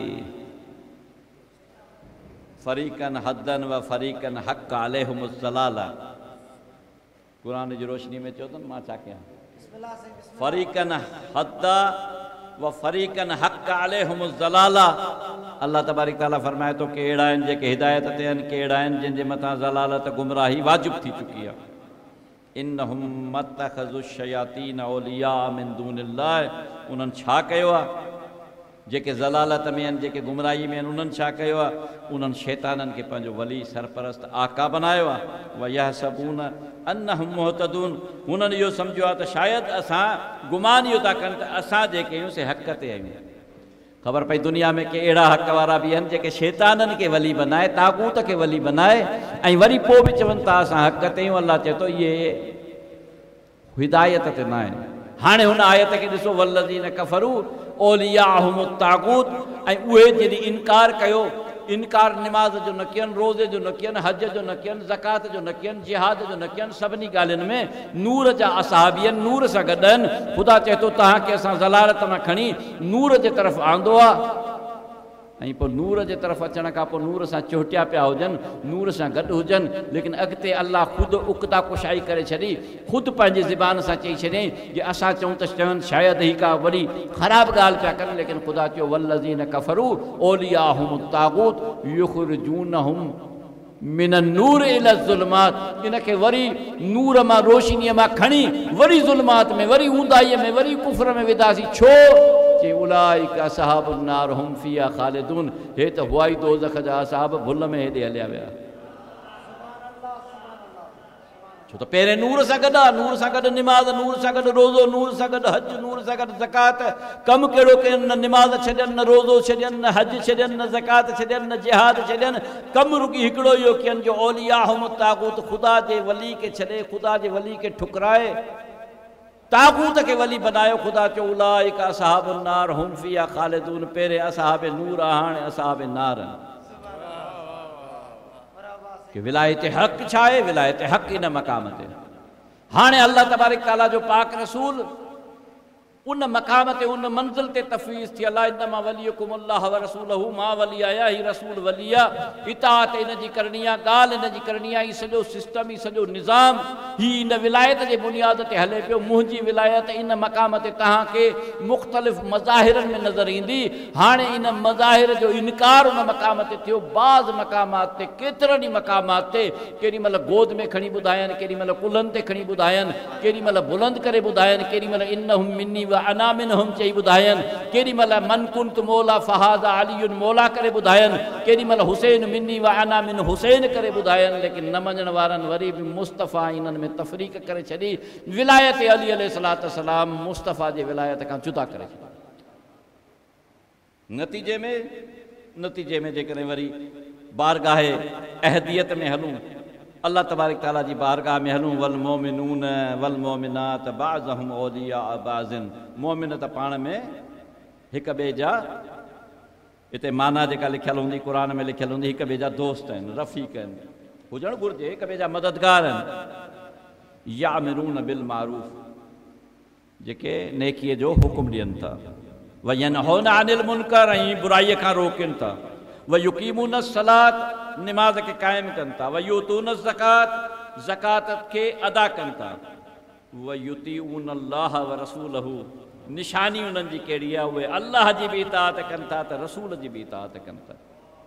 फरीकन हदन व फरीकन हक़ अलैहिमुज़ ज़लाला। कुरान जी रोशनी में चओ त मां छा कयां? फरीकन हद्दा व फरीकन हक़ अलैहिमुज़ ज़लाला। अल्लाह तबारक तआला फरमाए थो कि अहिड़ा आहिनि जेके हिदायत ते आहिनि, के अहिड़ा आहिनि जिन जे मथां ज़लालत गुमराही वाजिब थी चुकी आहे। इन्नहुम मत्तख़ज़ु शयातीन औलिया मिन दूनिल्लाह। उन्हनि छा कयो आहे? जेके ज़लालत में आहिनि, जेके गुमराही में आहिनि, उन्हनि छा कयो आहे? उन्हनि शैताननि खे पंहिंजो वली सरपरस्त आका बनायो आहे। व यहसबून अन्नहुम मुहतदून। हुननि इहो सम्झो आहे त शायदि असां गुमान इहो था कनि त असां जेके आहियूं से हक़ ते आहियूं। ख़बर पई दुनिया में के अहिड़ा हक़ वारा बि आहिनि जेके शैताननि खे वली बनाए, ताक़ूत खे वली बनाए, ऐं वरी पोइ बि चवनि था असां हक़ ते आहियूं। अल्लाह चए थो इहे हिदायत ते न आहिनि। हाणे हुन आयत खे ॾिसो, वल्लज़ीन कफ़रू औलियाहुमुत ताग़ूत। ऐं उहे जॾहिं इनकार कयो, इनकार निमाज़ जो न कयनि, रोज़े जो न कयनि, हज जो न कयनि, ज़कात जो न कयनि, जिहाद जो न कयनि, सभिनी ॻाल्हियुनि में नूर जा असहाबी आहिनि, नूर सां गॾु आहिनि। ख़ुदा चए थो तव्हांखे असां ज़लालत मां खणी नूर जे तरफ़ आंदो आहे। ऐं पोइ नूर जे तरफ़ अचण खां पोइ नूर सां चोटिया पिया हुजनि, नूर सां गॾु हुजनि, लेकिन अॻिते अल्लाह ख़ुदि उक्ता कुशाई करे छॾी, ख़ुदि पंहिंजी ज़बान सां चई छॾियईं कि असां चऊं त चवनि शायदि ही का वॾी ख़राबु ॻाल्हि पिया कनि, लेकिन ख़ुदा चयो वल्लज़ीन कफ़रू औलियाहुमुत ताग़ूत युख़रिजूनहुम मिनन नूर इला ज़ुल्मात। इनखे वरी नूर मां, रोशनीअ मां खणी वरी ज़ुल्मात में, वरी ऊंदाईअ में, वरी कुफ्र में विधासीं। छो? चई उलाइका असहाबुन नार हुम फ़ीहा ख़ालिदून। हे त हुआ ई दोज़ख जा असहाब भुल में हेॾे हलिया विया। छो त पहिरें नूर सां गॾु आहे, नूर सां गॾु निमाज़, नूर सां गॾु रोज़ो, नूर सां गॾु हज, नूर सां गॾु ज़कात। कमु कहिड़ो कयनि? न निमाज़ छॾनि, न रोज़ो छॾनि, न हज छॾनि, न ज़कात छॾनि, न जिहाद छॾनि। कमु रुकी हिकिड़ो इहो कयनि जो औलियाहुमुत ताग़ूत, ख़ुदा जे वली खे छॾे, ख़ुदा जे वली खे ठुकराए, ताक़ूत खे वली बनायो। ख़ुदा चयो उलाइका असहाबुन नार हुम फ़ीहा ख़ालिदून। पहिरें असहाब नूर, हाणे असहाब नार। कि विलायत हक़ छा आहे? विलायत हक़ इन मक़ाम ते। हाणे अल्लाह तबारक तआला जो पाक रसूल उन मक़ाम ते, उन मंज़िल ते तफ़वीज़ थी। अला इन्नमा वलियुकुम अल्लाह व रसूलहू। मां वली आहियां, ही रसूल वली आहे। इताअत इन जी करणी आहे, ॻाल्हि इन जी करणी आहे। ही सॼो सिस्टम, ही सॼो निज़ाम, ही इन विलायत जे बुनियाद ते हले पियो। मुंहिंजी विलायत इन मक़ाम ते तव्हांखे मुख़्तलिफ़ मज़ाहिरनि में नज़र ईंदी। हाणे इन मज़ाहिर जो इनकार उन मक़ाम ते थियो। बाज़ मक़ामात ते, केतिरनि ई मक़ामात ते केॾी महिल गोद में खणी ॿुधायनि, केॾी महिल कुलनि ते खणी ॿुधायनि, केॾी महिल बुलंद करे ॿुधायनि, केॾी महिल इन्नहुम मिन्नी अना मिनहुम चई ॿुधायनि, केॾी महिल मन कुंत मौला फहाज़ा अलीयुन मौला करे ॿुधायनि, केॾी महिल हुसैन मिन्नी व अना मिन हुसैन करे ॿुधायनि। लेकिन न मञण वारनि वरी बि मुस्तफ़ा इन्हनि में तफ़रीक़ करे छॾी। विलायत अली अलैहिस्सलातु वस्सलाम मुस्तफ़ा जे विलायत खां जुदा करे छॾी। नतीजे में नतीजे में जेकॾहिं वरी बारगाहे अहदियत में हलूं, अल्लाह तबारक तआला जी बारगाह में हलूं, वल मोमिनून वल मोमिनात बाज़हुम औलिया बाज़िन। मोमिन त पाण में हिक ॿिए जा, हिते माना जेका लिखियल हूंदी, क़ुरान में लिखियल हूंदी, हिक ॿिए जा दोस्त आहिनि, रफ़ीक आहिनि, हुजणु घुरिजे, हिक ॿिए जा मददगार आहिनि। यामिरून बिल मारूफ़, जेके नेकीअ जो हुकुम ॾियनि था, व यनहौना अनिल मुनकर, ऐं बुराईअ खां रोकनि था, व युकीमून सलात, निमाज़ खे क़ाइमु कनि था, व यूतून ज़कात, ज़कात खे अदा कनि था, व युतीऊन अल्लाह व रसूलहू, निशानी उन्हनि जी कहिड़ी आहे? उहे अल्लाह जी बि इताअत कनि था त रसूल जी बि इताअत कनि था।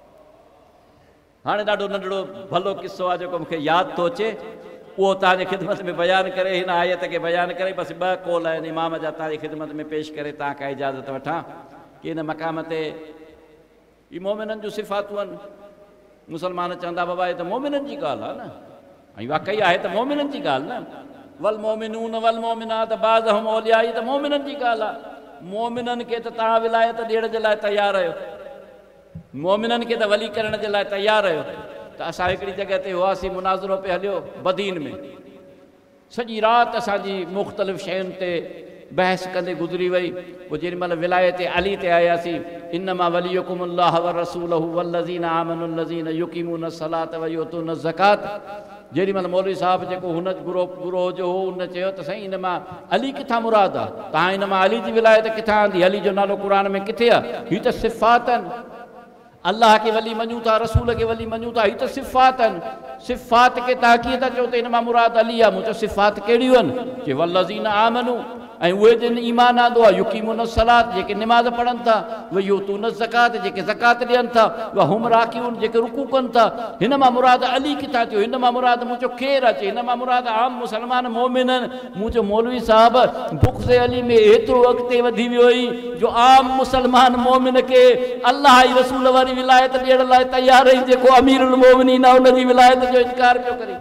हाणे ॾाढो नंढड़ो भलो किस्सो आहे जेको मूंखे यादि थो अचे, उहो तव्हांजे ख़िदमत में बयानु करे, हिन आयत खे बयानु करे, बसि ॿ कौल आहिनि इमाम जा तव्हांजी ख़िदमत में पेश करे तव्हां खां इजाज़त वठां कि हिन मक़ाम ते ही मोमिननि जूं सिफ़ातूं आहिनि। मुसलमान चवंदा बाबा हे त मोमिननि जी ॻाल्हि आहे न, ऐं वाक़ई आहे त मोमिननि जी ॻाल्हि न। वल मोमिनून वल मोमिनात बाज़हुम औलिया, ही त मोमिननि जी ॻाल्हि आहे। मोमिननि खे त तव्हां विलायत ॾियण जे लाइ तयारु आहियो, मोमिननि खे त वली करण जे लाइ तयारु आहियो। त असां हिकिड़ी जॻह ते हुआसीं, मुनाज़रो पे हलियो बदीन में, सॼी राति असांजी मुख़्तलिफ़ शयुनि ते बहस कंदे गुज़री वई। पोइ जेॾी महिल विलायत अली ते आयासीं, इन्नमा वलियुकुम अल्लाह व रसूलहू वल्लज़ीना आमनु अल्लज़ीना युकीमून सलात व यूतून ज़कात, जेॾी महिल मौलवी साहब जेको हुन गुरो गुरो जो हो हुन चयो त साईं हिन मां अली किथां मुराद आहे, तव्हां हिन मां अली जी विलायत किथां आंदी, अली जो नालो क़ुर में किथे आहे? हीअ त सिफ़ात आहिनि, अल्लाह के वली मञूं था, रसूल के वली मञूं था, हीअ त सिफ़ात आहिनि। सिफ़ात के तव्हां कीअं था चओ त हिन मां मुराद अली आहे? मूं चयो सिफ़ात कहिड़ियूं आहिनि? चए वल्लज़ीन आमनू, ऐं उहे जिन ईमान आंदो आहे, युकीमुन सलात जेके निमाज़ पढ़नि था, उहे यूतून ज़कात जेके ज़कात ॾियनि था, उहा हुम राकिऊन जेके रुकू कनि था। हिन मां मुराद अली किथां थियो? हिन मां मुराद मूं चयो केरु अचे? हिन मां मुराद आम मुसलमान मोमिन आहिनि। मूं चयो मौलवी साहब बुग़्ज़ अली में एतिरो अॻिते वधी वियो हुई जो आम मुसलमान मोमिन खे अल्लाह जी रसूल वारी विलायत ॾियण लाइ तयारु हुई, जेको अमीरुल मोमिनीन आहे उन जी विलायत जो इनकार पियो करे।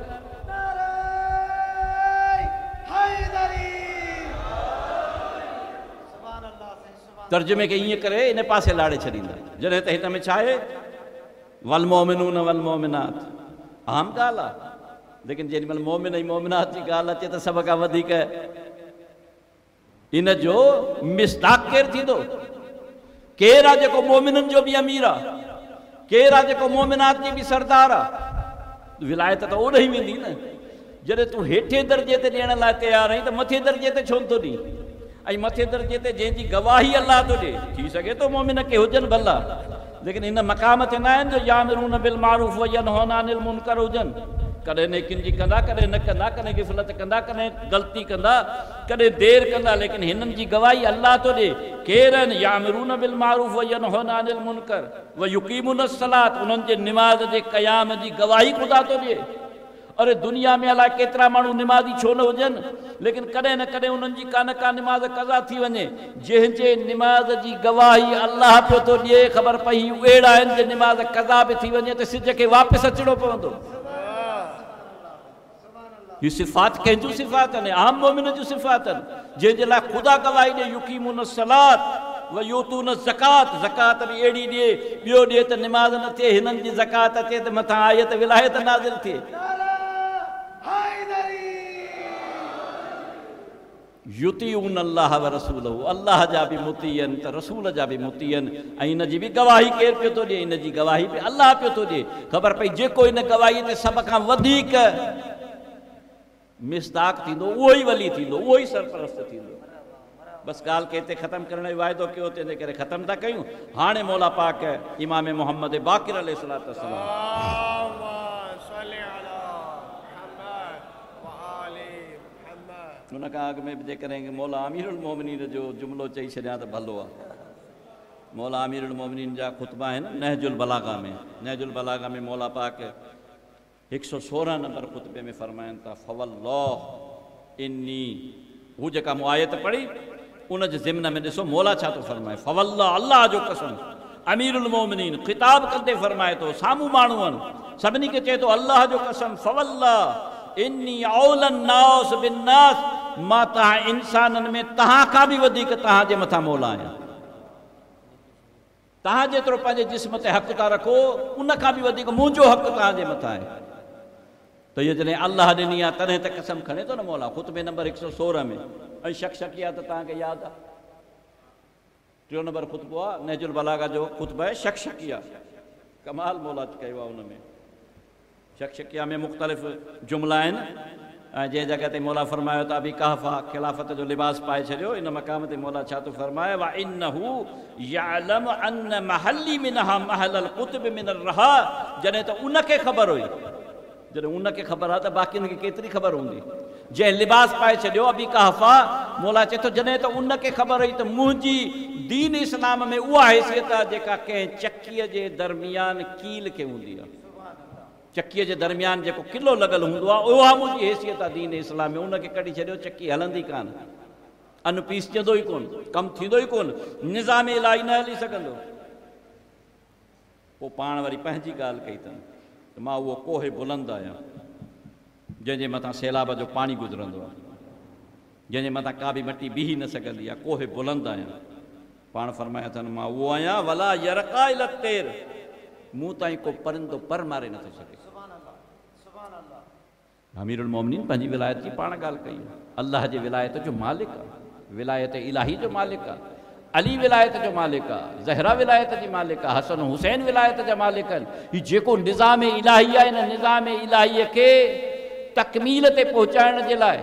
तर्जुमे खे ईअं करे इन पासे लाड़े छॾींदा, जॾहिं त हिन में छा आहे? वल मोमिनून वल मोमिनात, आम ॻाल्हि आहे, लेकिन जेॾी महिल मोमिन ऐं मोमिनात जी ॻाल्हि अचे त सभ खां वधीक इन जो मिसदाक़ केरु थींदो? केरु आहे जेको मोमिननि जो बि अमीर आहे? केरु आहे जेको मोमिनात जी बि सरदार आहे? विलायत त ओॾे ई वेंदी न। जॾहिं तूं हेठे दर्जे ते ॾियण लाइ तयारु आहीं त मथे दर्जे ते छो नथो ॾीं? ऐं मथे दर्जे ते जंहिंजी गवाही अल्लाह थो ॾिए, थी सघे थो मोमिन के हुजनि भला, लेकिन इन मक़ाम ते न आहिनि जो यामिरून बिल मारूफ़ व यनहौना अनिल मुनकर हुजनि। कॾहिं नेकिन जी कंदा, कॾहिं न कंदा, कॾहिं गिफ़लत कंदा, कॾहिं ग़लती कंदा, कॾहिं देरि कंदा, लेकिन हिननि जी गवाही अल्लाह थो ॾिए। केरु आहिनि? यामिरून बिल मारूफ़ व यनहौना अनिल मुनकर व युकीमुन सलात, उन्हनि जे निमाज़ जे क़याम जी गवाही ख़ुदा थो ॾिए। अरे दुनिया में अलाए केतिरा माण्हू निमाज़ी छो न हुजनि, लेकिन कॾहिं न कॾहिं उन्हनि जी का न का निमाज़ कज़ा थी वञे, जंहिंजे निमाज़ जी गवाही अल्लाह पियो थो ॾिए। ख़बर पई अहिड़ा आहिनि जे निमाज़ कज़ा बि थी वञे त सिज खे वापसि अचिणो पवंदो। हीअ सिफ़ात कंहिंजूं सिफ़ात आहिनि? आम मोमिन जूं सिफ़ात आहिनि, जंहिंजे लाइ ख़ुदा गवाही ॾिए। युकीमुन सलात व यूतून ज़कात, ज़कात बि अहिड़ी ॾिए, ॿियो ॾिए त निमाज़ न थिए, हिननि जी ज़कात अचे त मथां आयत विलायत नाज़िल थिए। युतीऊन अल्लाह व रसूलहू, अल्लाह जा बि मुती आहिनि त रसूल जा बि मुती आहिनि, ऐं इन जी बि गवाही केरु पियो थो ॾिए? इन जी गवाही बि अल्लाह पियो थो ॾिए। ख़बर पई जेको इन गवाही ते सभ खां वधीक मिसदाक़ थींदो उहो ई वली थींदो, उहो ई सरपरस्त थींदो। बसि ॻाल्हि खे हिते ख़तमु करण जो वाइदो कयो, तंहिंजे करे ख़तमु था कयूं। हाणे मौला पाक इमाम मोहम्मद बाक़िर अलैहिस्सलातु वस्सलाम उन खां अॻु में बि जेकॾहिं मौला अमीरुल मोमिनीन जो जुमिलो चई छॾियां त भलो आहे। मौला अमीरुल मोमिनीन जा ख़ुतबा आहिनि नहजुल बलागा में। नहजुल बलागा में मौला पाक हिकु सौ सोरहं नंबर ख़ुतबे में फ़रमाइनि था, फवल्लाह इन्नी, हू जेका मूं आयत पढ़ी उन जे ज़िम्न में ॾिसो मौला छा थो फ़रमाए। फवल्लाह, अल्लाह जो कसम, अमीरुल मोमिनीन ख़िताब कंदे फ़रमाए थो, साम्हूं माण्हू आहिनि, सभिनी खे चए थो अल्लाह जो कसम, फवल्लाह इन्नी औलन नास बिन्नास, मां तव्हां इंसाननि में तव्हां खां बि वधीक तव्हांजे मथां मौला आहियां। तव्हां जेतिरो पंहिंजे जिस्म ते हक़ था रखो, उन खां बि वधीक मुंहिंजो हक़ तव्हांजे मथां आहे। त इहो जॾहिं अल्लाह ॾिनी आहे तॾहिं त कसम खणे थो न मौला। ख़ुतबे नंबर हिकु सौ सोरहं में। ऐं शक शकिया त तव्हांखे यादि आहे, टियों नंबर ख़ुतबो आहे नहजुल बलागा जो ख़ुतबो आहे शक शकिया। कमाल मौला कयो आहे उन में। शक शकिया में मुख़्तलिफ़ जुमिला आहिनि, ऐं जंहिं जॻह ते मौला फ़रमायो त अबी कहफ़ा ख़िलाफ़त जो लिबास पाए छॾियो। इन मक़ाम ते मौला छा थो फ़रमाए, व इन्नहू यअलम अन्न महल्ली मिनहा महलल कुतुब मिनर रहा, जॾहिं त उनखे ख़बर हुई, जॾहिं उनखे ख़बर आहे त बाक़ियुनि खे केतिरी ख़बर हूंदी। जंहिं लिबास पाए छॾियो अबी कहफ़ा, मौला चए थो जॾहिं त उनखे ख़बर हुई त मुंहिंजी दीन इस्लाम में उहा हैसियत आहे जेका कंहिं चकीअ जे दरमियान कील खे हूंदी आहे। चकीअ जे दरमियान जेको किलो लॻल हूंदो आहे, उहा मुंहिंजी हैसियत आहे दीन इस्लाम में। उनखे कढी छॾियो, चकी हलंदी कान, अन पीसजंदो ई कोन, कमु थींदो ई कोन, निज़ाम इलाही न हली सघंदो। पोइ पाण वरी पंहिंजी ॻाल्हि कई अथनि त मां उहो कोहे बुलंद आहियां जंहिंजे मथां सैलाब जो पाणी गुज़रंदो आहे, जंहिंजे मथां का बि मटी बीही न सघंदी आहे, कोहे बुलंद आहियां। पाण फ़रमाया अथनि मां उहो आहियां वला यरका इल तेर, मूं ताईं को परिंदो पर मारे नथो सघे। अमीरुल मोमिनीन पंहिंजी विलायत जी पाण ॻाल्हि कई, अल्लाह जे विलायत जो मालिक आहे, विलायत इलाही जो मालिक आहे, अली विलायत जो मालिक आहे, ज़हरा विलायत जी मालिक आहे, हसन हुसैन विलायत जा मालिक आहिनि। हीउ जेको निज़ाम इलाही आहे, इन निज़ाम इलाहीअ खे तकमील ते पहुचाइण जे लाइ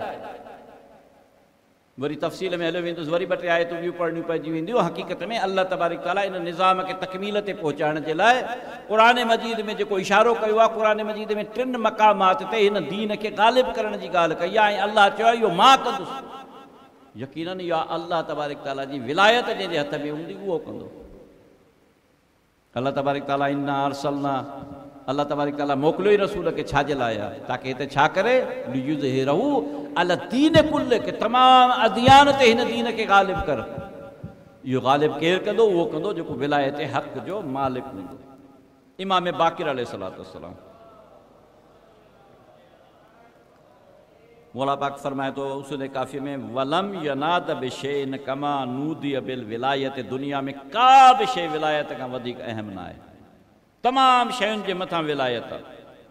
वरी तफ़सील में हलियो वेंदुसि, वरी ॿ टे आयतूं ॿियूं पढ़णियूं पइजी वेंदियूं। हक़ीक़त में अल्लाह तबारक ताला इन निज़ाम खे तकमील ते पहुचाइण जे लाइ क़ुरान मजीद में जेको इशारो कयो आहे, क़ुरान मजीद में टिनि मक़ामात ते हिन दीन खे ग़ालिब करण जी ॻाल्हि कई आहे। ऐं अल्लाह चयो इहो मां कंदुसि। यकीनन इहा अल्लाह तबारक ताला जी विलायत जंहिंजे हथ में हूंदी उहो कंदो। अल्लाह तबारक ताला इन्ना अरसलना, अल्लाह तबारक ताला मोकिलियो ई रसूल खे छाजे लाइ आहे, ताकी हिते छा करे, लियुज़हिरहू अला दीन कुल्ल, के तमामु अदियान ते हिन दीन खे ग़ालिब कर। इहो ग़ालिब केरु कंदो? उहो कंदो जेको विलायत हक़ जो मालिक हूंदो। इमाम बाक़िर अलैहिस्सलातु वस्सलाम, मौला पाक फरमाए तो उसूल काफ़ी में, वलम यनाद बिशैइन कमा नूदिय बिल विलायत, दुनिया में का बि शइ विलायत खां वधीक अहम न आहे। तमाम शयुनि जे मथां विलायत आहे।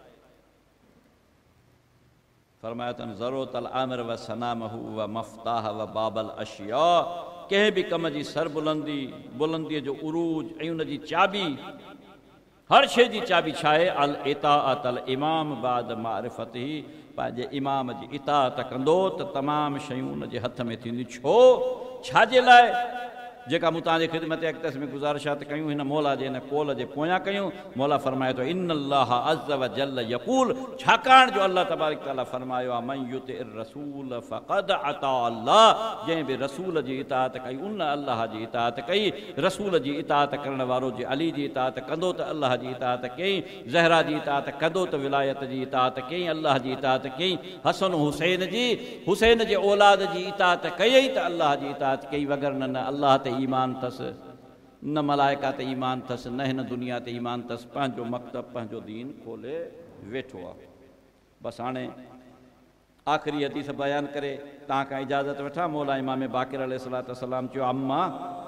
फरमाया अथनि ज़रूरत अल आमिर व सनामहू व मफ़्ताह व बाबल अशिया, कंहिं बि कम जी सरबुलंदी, बुलंदीअ जो उरूज ऐं उन जी चाबी, हर शइ जी चाबी छा आहे? अल इताअत अल इमाम बाद मारिफत ही, पंहिंजे इमाम जी इताअत कंदो त तमामु शयूं उन जे हथ में थींदियूं। छो? छाजे लाइ? जेका मूं तव्हांजे ख़िदमत अक़दस में गुज़ारिशात कयूं, हिन मौला जे हिन कोल जे पोयां कयूं। मौला फरमाए थो इन अल्लाह अज़्ज़ व जल्ल यक़ूल, छाकाणि जो अल्लाह तबारक ताला फरमायो आहे मन युतिइर रसूल फ़क़द अता अल्लाह, जंहिं बि रसूल जी इताअत कई उन अल्लाह जी इताअत कई। रसूल जी इताअत करण वारो जे अली जी इताअत कंदो त अल्लाह जी इताअत कयईं, ज़हरा जी इताअत कंदो त विलायत जी इताअत कयईं, अल्लाह जी इताअत कयईं। हसन हुसैन जी, हुसैन जे औलाद जी इताअत कयईं त अल्लाह जी इताअत कई, वगरन न अल्लाह ते ईमान अथसि, न मलाइका ते ईमान अथसि, न हिन दुनिया ते ईमान अथसि। पंहिंजो मकतब, पंहिंजो दीन खोले वेठो आहे। बसि हाणे आख़िरी हदीस बयानु करे तव्हां खां इजाज़त वठां। मौला इमाम बाक़िर अलैहिस्सलातु वस्सलाम चयो अम्मा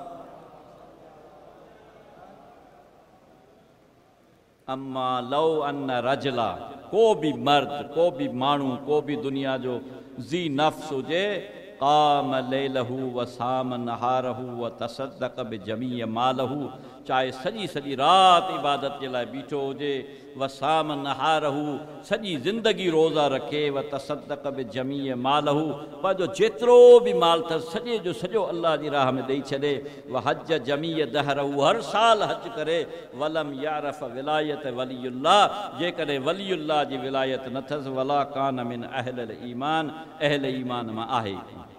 अम्मा लौ अन रजला, को बि मर्द, को बि माण्हू, को बि दुनिया जो ज़ी नफ़्स हुजे, क़ाम लैलहू व साम नहारहू व तसद्दक़ बिजमी मालहू, चाहे सॼी सॼी राति इबादत जे लाइ बीठो हुजे, व साम नहारहू, सॼी ज़िंदगी रोज़ा रखे, व तसद्दक़ बिजमी मालहू, पंहिंजो जेतिरो बि माल अथसि सॼे जो सॼो अल्लाह जी राह में ॾेई छॾे, व हज जमी दहरहू, हर साल हज करे, वलम यारफ़ विलायत वलीउल्लाह, जेकॾहिं वलीउल्लाह जी विलायत न अथसि, वला कान मिन अहल ईमान, अहल ईमान मां आहे।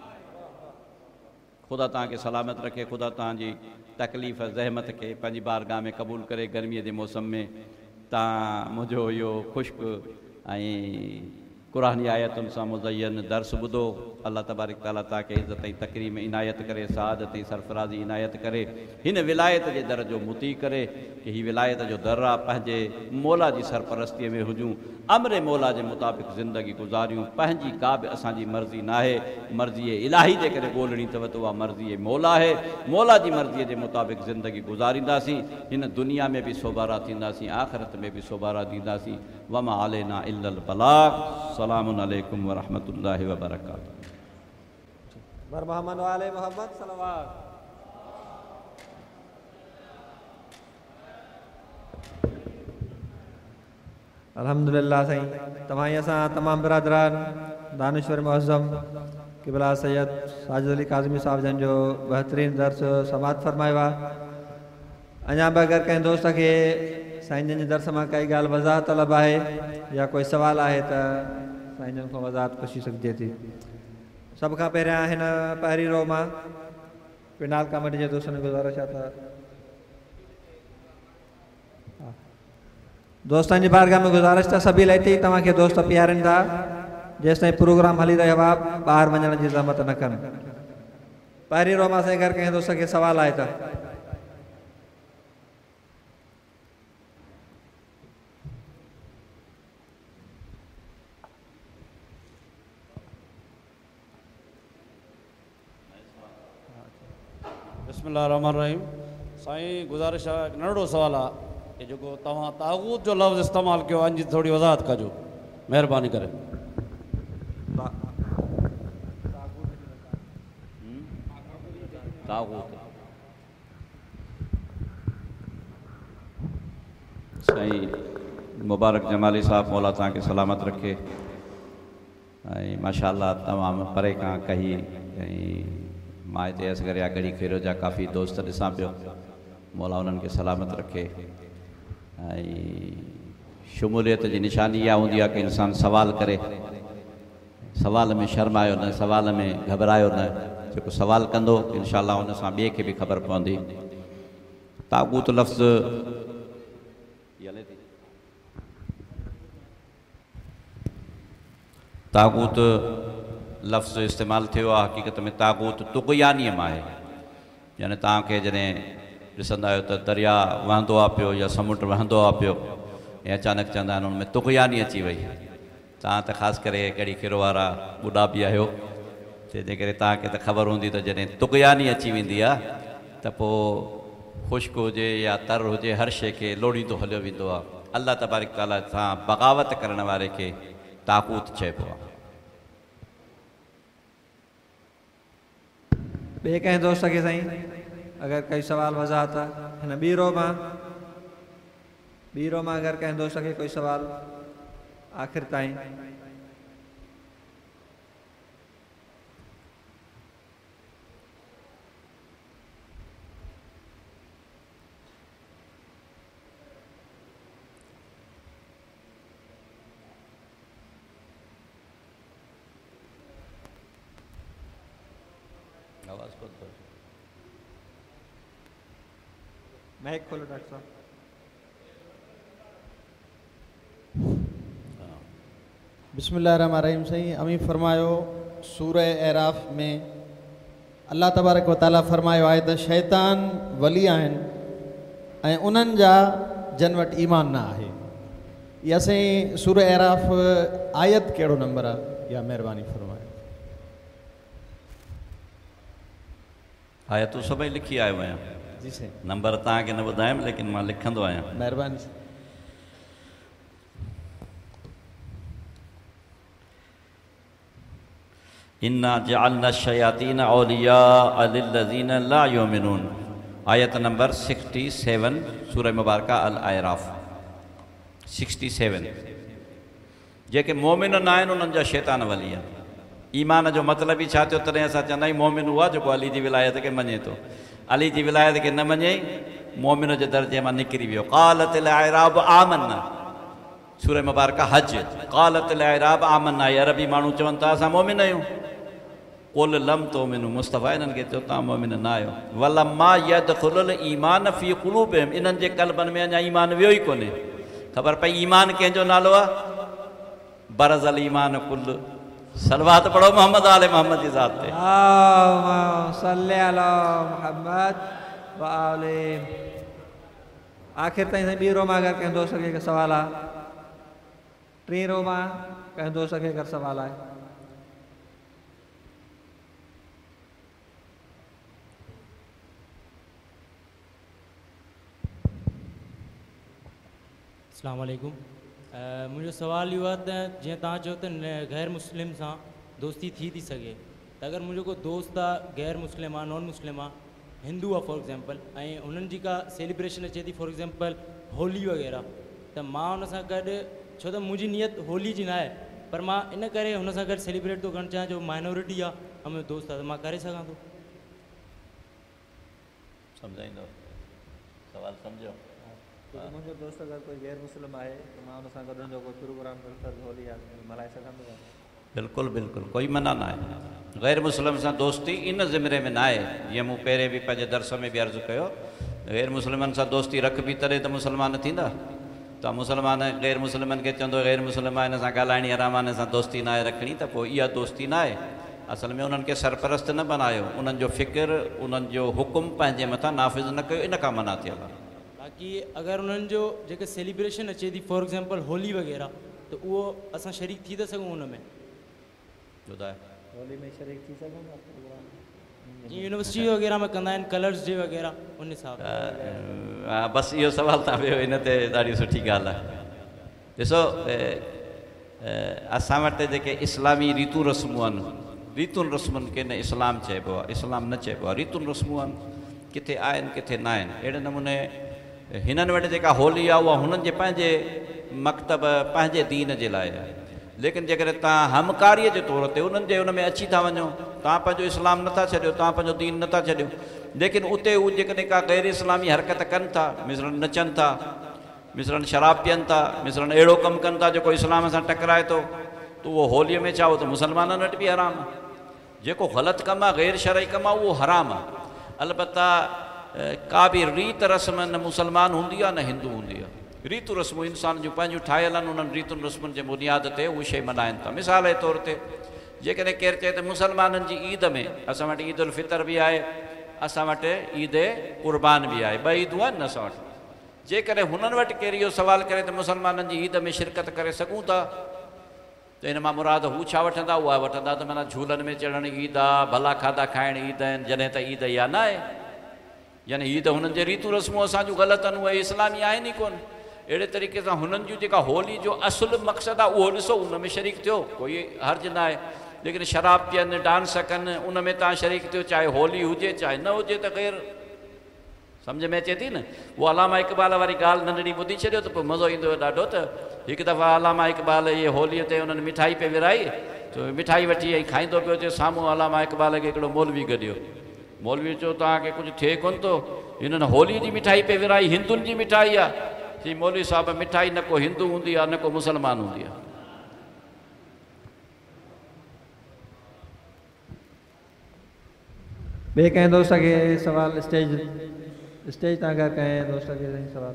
ख़ुदा तव्हांखे सलामत रखे, ख़ुदा तव्हांजी तकलीफ़ ज़हमत खे पंहिंजी बारगाह में क़बूल करे। गर्मीअ जे मौसम में तव्हां मुंहिंजो इहो ख़ुश्क ऐं क़ुरानी आयतुनि सां मुज़यन दर्स ॿुधो। अल्लाह तबारक ताला तव्हांखे इज़त ऐं तकरीम इनायत करे, सआदत ऐं सरफराज़ी इनायत करे, हिन विलायत जे दर जो मुती करे कि हीअ विलायत जो दर आहे, पंहिंजे मौला जी सरपरस्तीअ में हुजूं, अमरे मौला जे मुताबिक़ ज़िंदगी गुज़ारियूं। पंहिंजी का बि असांजी मर्ज़ी न आहे, मर्ज़ी इलाही जे करे ॻोल्हणी अथव त उहा मर्ज़ी मौला आहे। मौला जी मर्ज़ीअ जे मुताबिक़ ज़िंदगी गुज़ारींदासीं, हिन दुनिया में बि सोबारा थींदासीं, आख़िरत में बि सोबारा ॾींदासीं। वमा अलैना इल्लल बलाग। सलामुन अलैकुम व रहमतुल्लाहि व बरकातुहू। बर मोहम्मद वाले मोहम्मद सलवात। अल्हम्दुलिल्लाह साईं, तमाही असां तमामु बिरादरान दानिश्वर मुअज़्ज़म क़िबला सैयद साजिद अली काज़मी साहिब जन जो बहितरीन दर्स समात फरमायो आहे। अञा बि अगरि कंहिं दोस्त खे साईं जन जे दर्स मां काई ॻाल्हि वज़ाहत तलब आहे या कोई सुवाल आहे त साईं जन खां वज़ाहत पुछी सघिजे थी। सभ खां पहिरियां हिन पहिरीं रो मां पिनाल कमेटी जे दोस्तनि गुज़ारिश आहे त दोस्तनि जी बारगाह में गुज़ारिश त सभी लही तव्हांखे दोस्त पीआरनि था, जेसि ताईं प्रोग्राम हली रहियो आहे ॿाहिरि वञण जी ज़हमत न कनि। पहिरीं रो मां साईं अगरि कंहिं दोस्त खे सवाल आहे त बिस्मिल्लाह रहमान रहीम। साईं गुज़ारिश आहे, हिकु नंढड़ो सुवालु आहे कि जेको तव्हां तागूत जो लफ़्ज़ इस्तेमालु कयो आहे, जी थोरी वज़ाहत कजो महिरबानी करे। तागूत साईं मुबारक जमाली साहब, मौला तव्हांखे सलामत रखे। ऐं माशाअल्लाह तमामु परे खां कही ऐं मां हिते असगरिया गढ़ी खेरो जा काफ़ी दोस्त ॾिसां पियो। मौला उन्हनि खे सलामत रखे। ऐं शमूलियत जी निशानी इहा हूंदी आहे कि इंसानु सवाल करे, सवाल में शर्मायो न, सवाल में घबरायो न। जेको सवाल कंदो इंशाअल्लाह उन सां ॿिए खे बि ख़बर पवंदी। तागूत लफ़्ज़ तागूत लफ़्ज़ इस्तेमालु थियो आहे, हक़ीक़त में तागूत तुग़यानीअ मां आहे। यानी तव्हांखे जॾहिं ॾिसंदा आहियो त दरिया वहंदो आहे पियो या समुंड वहंदो आहे पियो ऐं अचानक चवंदा आहिनि हुन में तुग़यानी अची वई। तव्हां त ख़ासि करे कहिड़ी खेरो वारा ॿुढा बि आहियो, तंहिंजे करे तव्हांखे त ख़बर हूंदी त जॾहिं तुग़यानी अची वेंदी आहे त पोइ ख़ुश्क हुजे या तर हुजे, हर शइ खे लोड़ींदो हलियो वेंदो आहे। अल्लाह तबारक ताला सां बग़ावत करण वारे खे ताक़ूत चइबो आहे। ॿिए कंहिं दोस्त खे साईं अगरि कोई सवाल वज़ाहत हिन ॿीरो मां ॿीरो मां अगरि कंहिं दोस्त खे कोई सवाल आख़िर ताईं आवाज़ खोल दो। माइक खोलो डॉक्टर साहब। बिस्मिल्लाहिर्रहमानिर्रहीम। सही अमी फरमायो सूरह एराफ में अल्लाह तबारक व तआला फरमायो आहे त शैतान वली आहिनि ऐं उन्हनि जा जन वटि ईमान न आहे। इहा असांजी सूरह एराफ आयत कहिड़ो नंबर आहे, या महिरबानी फरमायो। आयतूं सभई लिखी आयो आहियां। जी साईं। नंबर तव्हांखे न ॿुधायुमि, लेकिन मां लिखंदो आहियां। महिरबानी। इन्ना जअलना शयातीन औलिया लिल्लज़ीन ला युमिनून। आयत नंबर सिक्सटी सेवन सूरह मुबारका अल आयराफ सिक्सटी सेवन। जेके मोमिन न आहिनि उन्हनि जा शैतान वली आहिनि। ईमान जो मतिलबु ई छा थियो? तॾहिं असां चवंदा आहियूं मोमिन उहा जेको अली जी विलायत खे मञे थो। अली जी विलायत खे न मञे मोमिन जे दर्जे मां निकिरी वियो। क़ालतिल अअराब आमन्ना सूरह मुबारका हज। क़ालतिल अअराब आमन्ना, अरबी माण्हू चवनि था असां मोमिन आहियूं। कुल लम तुमिनू, मुस्तफ़ा इन्हनि खे चयो तव्हां मोमिन न आहियो। वलम्मा यदखुलुल ईमान फी क़ुलूबिहिम, इन्हनि जे क़ल्बनि में अञा ईमान वियो ई कोन्हे। ख़बर पई ईमान कंहिंजो नालो आहे? बरज़ल ईमान कुल। सलवात पढ़ो मोहम्मद आले मोहम्मद जी ज़ात ते। अल्लाहुम्मा सल्ली अला मुहम्मद व आले। आख़िर ताईं साईं ॿी रो मां अगरि कंहिं दोस्त खे सवाल आहे, टी रो मां कंहिं दोस्त खे अगरि सवाल आहे। अस्सलाम वालेकुम। मुंहिंजो सुवाल इहो आहे त जीअं तव्हां चयो त गैर मुस्लिम सां दोस्ती थी थी सघे, त अगरि मुंहिंजो को दोस्त आहे गैर मुस्लिम आहे, नॉन मुस्लिम आहे, हिंदू आहे फॉर एग्ज़ाम्पल, ऐं उन्हनि जी का सेलिब्रेशन अचे थी फॉर एग्ज़ाम्पल होली वग़ैरह, त मां हुन सां गॾु, छो त मुंहिंजी नियत होली जी न आहे, पर मां इन करे हुन सां गॾु सेलिब्रेट थो करणु चाहियां जो माइनॉरिटी आहे ऐं मुंहिंजो दोस्त आहे, त मां करे सघां थो? सम्झाईंदो सवाल सम्झो? मुंहिंजो दोस्त अगरि कोई गैर मुस्लिम आहे त मां हुन सां गॾु हुनजो कोई प्रोग्राम होली आहे मल्हाए सघंदो आहियां? बिल्कुलु बिल्कुलु, कोई मना न आहे। गैर मुस्लिम सां दोस्ती इन ज़िमरे में न आहे। जीअं मूं पहिरें बि पंहिंजे दर्स में बि अर्ज़ु कयो, गैर मुस्लिमनि सां दोस्ती रखबी तॾहिं त मुस्लमान थींदा। त मुस्लमान गैर मुस्लिमनि खे चवंदो गैर मुस्लिम आहे, हिन सां ॻाल्हाइणी आराम आहे, हिन सां दोस्ती न आहे रखणी, त पोइ इहा दोस्ती न आहे। असल में उन्हनि खे सरपरस्त न बनायो, उन्हनि जो फ़िक्र, उन्हनि जो हुकुम पंहिंजे मथां नाफ़िज़ न कयो, इन खां मना थियल आहे। बाक़ी अगरि उन्हनि जो जेके सेलिब्रेशन अचे थी फॉर एग्ज़ाम्पल होली वग़ैरह, त उहो असां शरीक थी था सघूं हुन में? ॿुधाए। होली में शरीक थी सघूं था? जीअं यूनिवर्सिटी वग़ैरह में कंदा आहिनि कलर्स डे वग़ैरह, उन हिसाब हा बसि इहो सवाल तव्हां वियो, इन ते ॾाढी सुठी ॻाल्हि आहे। ॾिसो असां वटि जेके इस्लामी रीतूं रस्मूं आहिनि, रीतुनि रस्मुनि खे न इस्लाम चइबो आहे, इस्लाम न चइबो आहे। रीतुनि रस्मूं आहिनि, किथे आहिनि किथे न आहिनि। अहिड़े नमूने हिननि वटि जेका होली आहे उहा हुननि जे पंहिंजे मकतब पंहिंजे दीन जे लाइ आहे। लेकिन जेकॾहिं तव्हां हमकारीअ जे तौर ते उन्हनि जे हुन में अची था वञो, तव्हां पंहिंजो इस्लाम नथा छॾियो, तव्हां पंहिंजो दीन नथा छॾियो, लेकिन उते उहे जेकॾहिं का गैर इस्लामी हरकत कनि था, मिसरनि नचनि था, मिसरनि शराब पीअनि था, मिसरनि अहिड़ो कमु कनि था जेको इस्लाम सां टकराए थो, त उहो होलीअ में चाहो त मुस्लमाननि वटि बि हराम आहे। जेको ग़लति कमु आहे, गैर शरई कमु आहे, उहो हराम आहे। अलबत्ता का बि रीत रस्म न मुस्लमान हूंदी आहे न हिंदू हूंदी आहे। रीतूं रस्मूं इंसान जूं पंहिंजूं ठाहियल आहिनि, उन्हनि रीतुनि रस्मुनि जे बुनियाद ते उहे शइ मल्हाइनि था। मिसाल जे तौर ते जेकॾहिं केरु चए त मुस्लमाननि जी ईद में असां वटि ईद उल फितर बि आहे, असां वटि ईद क़ुर्बान बि आहे, ॿ ईदूं आहिनि न असां वटि। जेकॾहिं हुननि वटि केरु इहो सुवालु करे त मुस्लमाननि जी ईद में शिरकत करे सघूं था, त हिन मां मुराद हू छा वठंदा? उहा वठंदा त माना झूलनि में चढ़णु ईद आहे, भला खाधा खाइण ईद आहिनि, जॾहिं त ईद इहा न आहे। यानी ईद हुननि जे रीतूं रस्मूं असांजूं ग़लति आहिनि, उहे इस्लामी आहिनि ई कोन। अहिड़े तरीक़े सां हुननि जूं जेका होली जो असुलु मक़सदु आहे उहो ॾिसो, उन में शरीक थियो, कोई हर्ज न आहे। लेकिन शराब पीअनि, डांस कनि, उन में तव्हां शरीक थियो, चाहे होली हुजे चाहे न हुजे, त ग़ैर सम्झ में अचे थी न। उहो अलामा इक़बाल वारी ॻाल्हि नंढड़ी ॿुधी छॾियो त पोइ मज़ो ईंदो ॾाढो। त हिकु दफ़ा अलामा इक़बाल इहे होलीअ ते उन्हनि मिठाई पे विराई, त मिठाई वठी ऐं खाईंदो पियो अचे, साम्हूं अलामा इक़बाल खे हिकिड़ो मौलवी गॾियो। मौलवी चयो तव्हांखे कुझु थिए कोन थो, हिननि होली जी मिठाई पे विराई, हिंदुनि जी मिठाई आहे। चई मौलवी साहिब, मिठाई न को हिंदू हूंदी आहे, न को मुस्लमान हूंदी आहे। ॿिए कंहिं दोस्त खे सवाल स्टेज स्टेज तां अगरि कंहिं दोस्त खे सवाल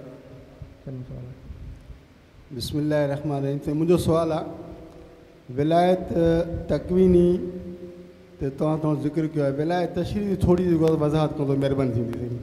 बिस्मिल्लाह रहमान रहीम। ते मुंहिंजो सुवालु आहे विलायत तकवीनी ते तव्हां थोरो ज़िक्र कयो आहे, विलायत तशरीह थोरी वज़ाहत कंदो, महिरबानी थींदी साईं।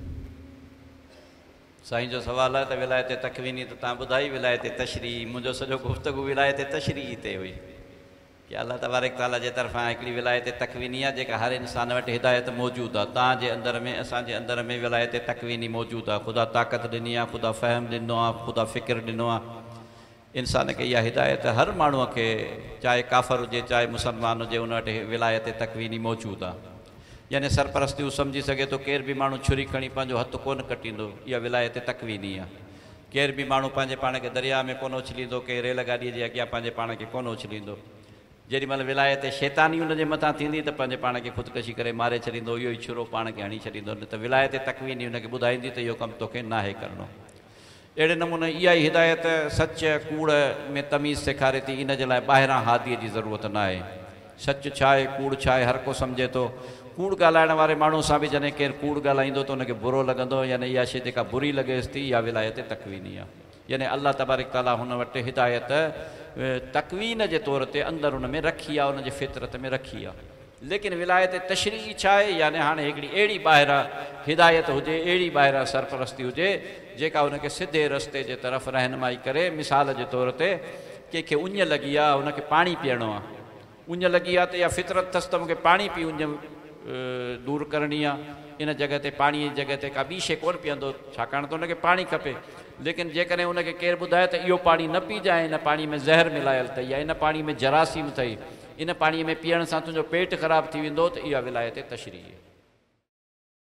साईं जो सुवालु आहे त विलायत तकवीनी त तव्हां ॿुधाई, विलायत तशरीह मुंहिंजो सॼो गुफ़्तगू विलायत तशरीह ते हुई कि अल्लाह तबारक ताला जे तरफ़ां हिकिड़ी विलायत तकवीनी आहे जेका हर इंसान वटि हिदायत मौजूदु आहे। तव्हांजे अंदर में, असांजे अंदर में विलायत तकवीनी मौजूदु आहे। ख़ुदा ताक़त ॾिनी आहे, ख़ुदा फ़हम ॾिनो आहे, ख़ुदा फ़िक्र ॾिनो आहे। इंसान खे इहा हिदायत हर माण्हूअ खे, चाहे काफ़र हुजे चाहे मुस्लमान हुजे, उन वटि विलायत तकवीनी मौजूदु आहे। यानी सरपरस्ती हू सम्झी सघे थो, केर बि माण्हू छुरी खणी पंहिंजो हथु कोन कटींदो, इहा विलायत तकवीनी आहे। केर बि माण्हू पंहिंजे पाण खे दरिया में कोन उछलींदो, केरु रेल गाॾीअ जे अॻियां पंहिंजे पाण खे कोन उछलींदो। जेॾी महिल विलायत शैतानी हुनजे मथां थींदी त पंहिंजे पाण खे ख़ुदकशी करे मारे छॾींदो, इहो ई छुरो पाण खे हणी छॾींदो। न त विलायत तकवीनी हुनखे ॿुधाईंदी त इहो कमु तोखे नाहे करिणो। अहिड़े नमूने इहा ई हिदायत सच कूड़ में तमीज़ सेखारे थी। इन जे लाइ ॿाहिरां हादीअ जी ज़रूरत न आहे। सच छा आहे, कूड़ छा आहे, हर को सम्झे थो। कूड़ ॻाल्हाइण वारे माण्हू सां बि जॾहिं केरु कूड़ ॻाल्हाईंदो त हुनखे बुरो लॻंदो, यानी इहा शइ जेका बुरी लॻेसि थी, इहा विलायत तकवीनी आहे। यानी अल्लाह तबारक ताला हुन वटि हिदायत तकवीन जे तौर ते अंदरि हुन में रखी आहे, हुनजे फितरत में रखी आहे। लेकिन विलायत तशरीह छा आहे? यानी हाणे हिकिड़ी अहिड़ी ॿाहिरां हिदायत हुजे, अहिड़ी ॿाहिरां सरपरस्ती हुजे जेका हुनखे सिधे रस्ते जे तरफ़ रहनुमाई करे। मिसाल जे तौर ते कंहिंखे उञ लॻी आहे, हुनखे पाणी पीअणो आहे, उञ लॻी आहे त इहा फितरत अथसि त मूंखे पाणी पी उञ दूरि करणी आहे। इन जॻह ते पाणीअ जी जॻह ते का ॿी शइ कोन पीअंदो, छाकाणि त हुनखे पाणी खपे। लेकिन जेकॾहिं हुनखे केरु ॿुधाए त इहो पाणी न पीजांइ, इन पाणी में ज़हर मिलायल अथई, या इन पाणी में जरासीम अथई, इन पाणीअ में पीअण सां तुंहिंजो पेट ख़राबु थी वेंदो, त इहा विलायत तशरीह आहे।